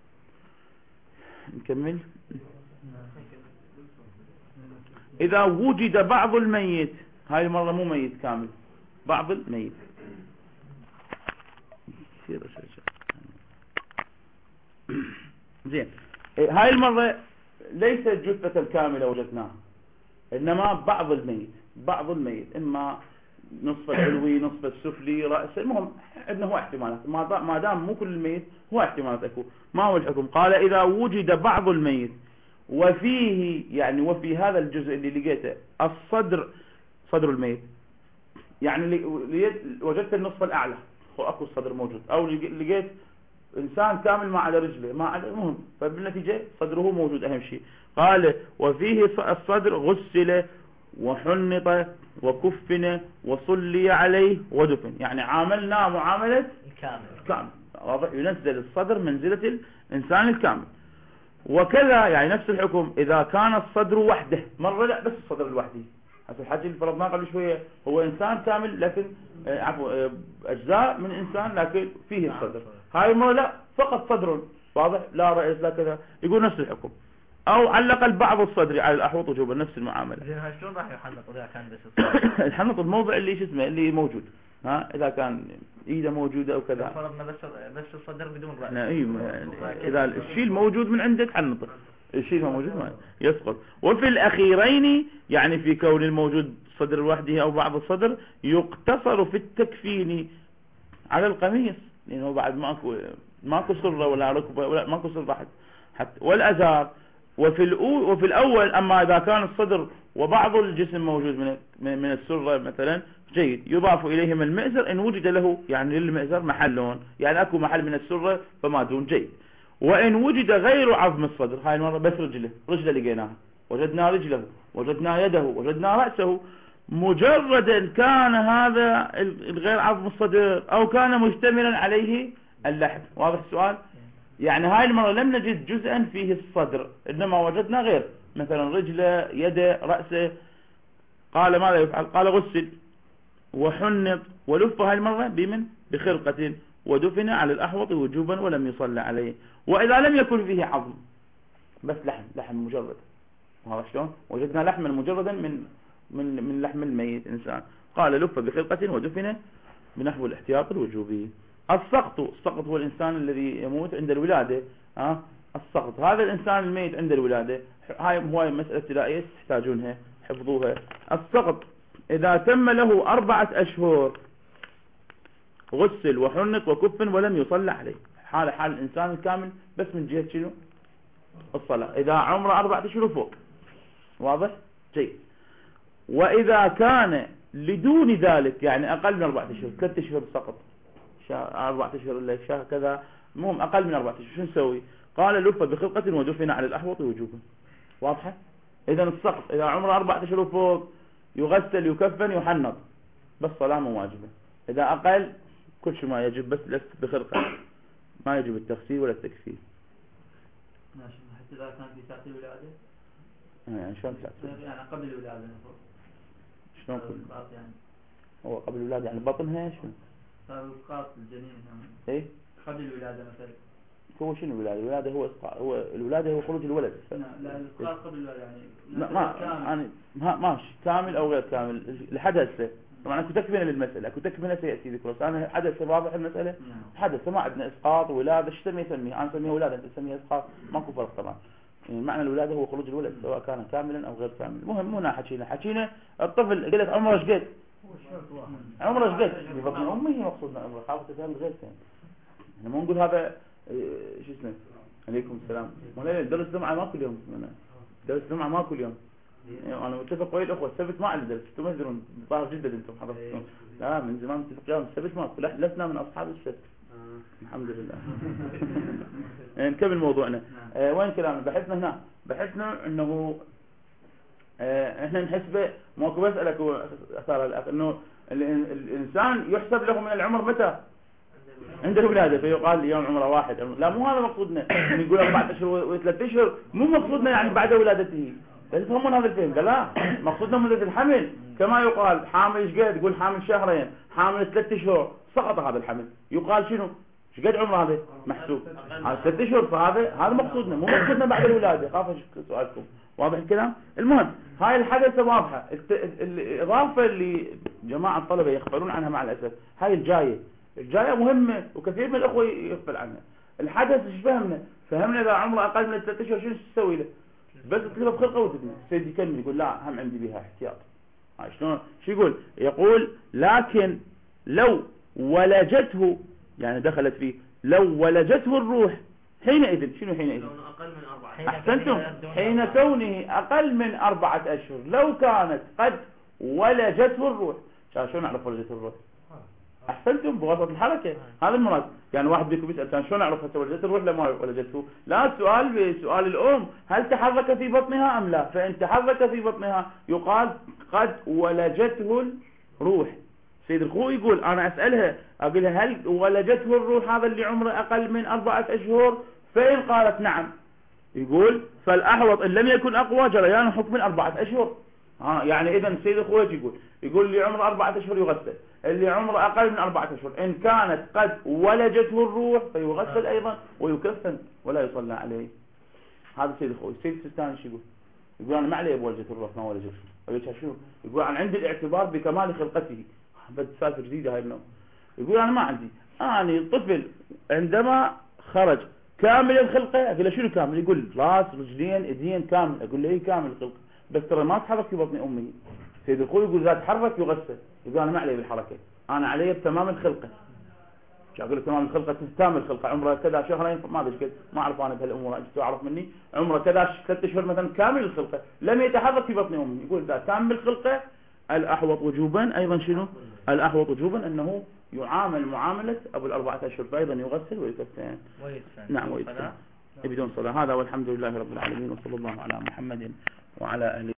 نكمل. إذا وجد بعض الميت، هاي المرة مو ميت كامل، بعض الميت. زين، هاي المرة ليس الجثة الكاملة وجدناها، إنما بعض الميت، بعض الميت، إما نصف العلوي نصف السفلي رأس، المهم عندنا هو احتمالات، ما دام مو كل الميت هو احتمالات أكو. ما هو الحكم؟ قال إذا وجد بعض الميت وفيه، يعني وفي هذا الجزء اللي لقيته الصدر، صدر الميت، يعني وجدت النصف الأعلى واكو الصدر موجود، او لقيت انسان كامل ما عدا رجله ما عدا، المهم فبالنتيجه صدره موجود اهم شيء. قال وفيه الصدر غسل وحنط وكفن وصلي عليه ودفن، يعني عاملنا معامله كامل كامل، واضح؟ ينزل الصدر منزله الانسان الكامل. وكذا يعني نفس الحكم اذا كان الصدر وحده، مره لا بس الصدر لوحده، هسه الحج اللي فرضناه قبل شويه هو انسان كامل لكن آه عفوا آه اجزاء من انسان لكن فيه الصدر، هاي ما لا فقط صدر، واضح؟ لا رأس لا كذا، يقول نفس الحكم. او علق البعض الصدر على الاحوط وجوبا، نفس المعامله. زين هاي شلون راح يحنط اذا كان بس الصدر؟ الحنط الموضع اللي شو اسمه اللي موجود، ها اذا كان ايده موجوده او كذا، فرضنا بس بس الصدر بدون راس، اي اذا الشيء الموجود من عندك حنطه، الشيء الموجود ما يسقط. وفي الاخيرين يعني في كون الموجود صدر لوحده او بعض الصدر يقتصر في التكفين على القميص، لانه بعد ماكو ماكو سره ولا ركبه ولا ماكو سره حتى حتى والازار. وفي الاول وفي الاول اما اذا كان الصدر وبعض الجسم موجود من من السرة مثلا جيد، يضاف إليهم المئزر إن وجد له يعني للمئزر محلون، يعني أكو محل من السرة فما دون جيد. وإن وجد غير عظم الصدر، هاي المرة بس رجله، رجله لقيناها، وجدنا رجله، وجدنا يده، وجدنا رأسه، مجردا كان هذا الغير عظم الصدر أو كان مشتملا عليه اللحم. واضح السؤال؟ يعني هاي المرة لم نجد جزءا فيه الصدر، إنما وجدنا غير، مثلا رجله، يده، رأسه. قال ماذا يفعل؟ قال غسل وحنط ولف هاي المرة بمن؟ بخرقة، ودفن على الأحوط وجوبا ولم يصلى عليه. وإذا لم يكن فيه عظم، بس لحم، لحم مجرد، هذا شلون؟ وجدنا لحما مجردا من من من لحم الميت إنسان. قال لف بخرقة ودفن بنحو الاحتياط الوجوبي. السقط، السقط هو الإنسان الذي يموت عند الولادة. أه؟ السقط هذا الإنسان الميت عند الولادة، هاي هواي مسألة ابتدائية تحتاجونها، حفظوها. السقط إذا تم له أربعة أشهر غسل وحنط وكفن ولم يصلى عليه، حال حال الإنسان الكامل بس من جهة شنو؟ الصلاة، إذا عمره أربعة أشهر فوق. واضح؟ جيد. وإذا كان لدون ذلك، يعني أقل من أربعة أشهر، ثلاثة أشهر سقط، أربعة أشهر إلا شهر كذا، المهم أقل من أربعة أشهر، شو نسوي؟ قال لف بخلقة ودفن على الأحوط وجوبا. واضحة؟ إذا السقط إذا عمره أربعة أشهر فوق يغسل يكفن يحنط، بس صلاة مو واجبة. إذا أقل كل شيء ما يجب، بس لف بخلقة، ما يجب التغسيل ولا التكفير. ماشي. حتى إذا كان في ساعة الولادة؟ يعني شلون ساعة؟ يعني قبل الولادة نفسه. شلون قبل؟ يعني هو قبل الولادة يعني بطنها شنو؟ صار إسقاط الجنين. إيه؟ قبل الولادة مثلا. هو شنو الولادة؟ الولادة هو إسقاط، هو الولادة هو خروج الولد. لا لا الإسقاط قبل الولادة يعني. لا ما يعني ما ماشي كامل أو غير كامل لحد هسه. طبعا اكو تكمله للمسألة، اكو تكمله سيأتي ذكره، انا حدث واضح المسألة. حدث ما عندنا اسقاط وولادة، ايش تسميه يسميه، انا اسميها ولادة انت تسميها اسقاط، ماكو فرق طبعا. يعني معنى الولادة هو خروج الولد سواء كان كاملا او غير كامل. المهم مو حكينا حكينا الطفل قلت عمره ايش قد؟ عمره ايش قد؟ ببطن امه هي مقصودنا عمره، خافت تسال غير ثاني. احنا مو نقول هذا شو اسمه. عليكم السلام. ولا درس جمعة ما كل يوم، درس جمعة ما كل يوم. يعني انا متفق ويا الاخوه، السبت ما عندي درس، انتم ما تدرون ظاهر جدا انتم حضرتكم. لا من زمان متفق يوم السبت ما لسنا من اصحاب السبت. الحمد لله. نكمل موضوعنا. آه وين كلامنا؟ بحثنا هنا، بحثنا انه آه احنا نحسبه، ماكو بسألك اثار الاخ انه الانسان يحسب له من العمر متى؟ عند الولادة، فيقال اليوم عمره واحد. لا مو هذا مقصودنا، نقول أربعة أشهر وثلاثة أشهر، مو مقصودنا يعني بعد ولادته. لا تفهمون هذا الفهم. لا مقصودنا مدة الحمل، كما يقال حامل ايش قد؟ تقول حامل شهرين، حامل ثلاثة أشهر، سقط هذا الحمل، يقال شنو؟ ايش قد عمره هذا؟ محسوب على ثلاثة أشهر، فهذا هذا مقصودنا، مو مقصودنا بعد الولادة. خاف سؤالكم واضح الكلام؟ المهم هاي الحدثة واضحة. الإضافة اللي جماعة الطلبة يغفلون عنها مع الأسف، هاي الجاية، الجاية مهمة وكثير من الأخوة يغفل عنها. الحدث ايش فهمنا؟ فهمنا إذا عمره أقل من ثلاثة أشهر شنو تسوي له؟ بس تكتبه بخلقه وتبني. السيد يكمل يقول لا هم عندي بها احتياط. هاي شلون؟ شو يقول؟ يقول لكن لو ولجته، يعني دخلت فيه، لو ولجته الروح حينئذ، شنو حينئذ؟ أقل من أربعة. أحسنتم، حين كونه أقل من أربعة أشهر، لو كانت قد ولجته الروح. شلون نعرف ولجته الروح؟ أحسنتم، بواسطة الحركة. هذا المراد. يعني واحد بيكم بيسأل كان شلون نعرف هسه ولجته الروح لما ولجته؟ لا السؤال بسؤال الأم، هل تحرك في بطنها أم لا؟ فإن تحرك في بطنها يقال قد ولجته الروح. سيد الخوي يقول أنا أسألها أقول لها هل ولجته الروح هذا اللي عمره أقل من أربعة أشهر؟ فإن قالت نعم يقول فالأحوط إن لم يكن أقوى جريان حكم أربعة أشهر. ها يعني إذا السيد الخوي يقول يقول اللي عمره أربعة أشهر يغسل، اللي عمره أقل من أربعة أشهر إن كانت قد ولجته الروح فيغسل أيضا ويكفن ولا يصلى عليه. هذا السيد الخوي. السيد السيستاني شو يقول؟ يقول أنا ما عليه بولجة الروح ما ولجته. أقول شنو؟ يقول أنا عندي الاعتبار بكمال خلقته. بد سالفة جديدة هاي النوع. يقول أنا ما عندي، أنا الطفل عندما خرج كامل الخلقة، أقول له شنو كامل؟ يقول راس رجلين ايدين كامل، أقول له إيه كامل الخلقة، بس ترى ما تحرك في بطن أمه. سيد الخوي يقول إذا تحرك يغسل. يقول أنا ما علي بالحركة، أنا علي بتمام الخلقة. اقول لك تمام الخلقه تستعمل خلقه عمره كذا شهرين ما ادري قد ما اعرف انا بهالامور انت تعرف مني عمره كذا ثلاث اشهر مثلا كامل الخلقه لم يتحرك في بطن امه. يقول اذا تام الخلقه الاحوط وجوبا ايضا شنو الاحوط وجوبا انه يعامل معامله ابو الاربعه اشهر فايضا يغسل ويكفن. نعم ويكفن بدون صلاه. هذا والحمد لله رب العالمين وصلى الله على محمد وعلى اله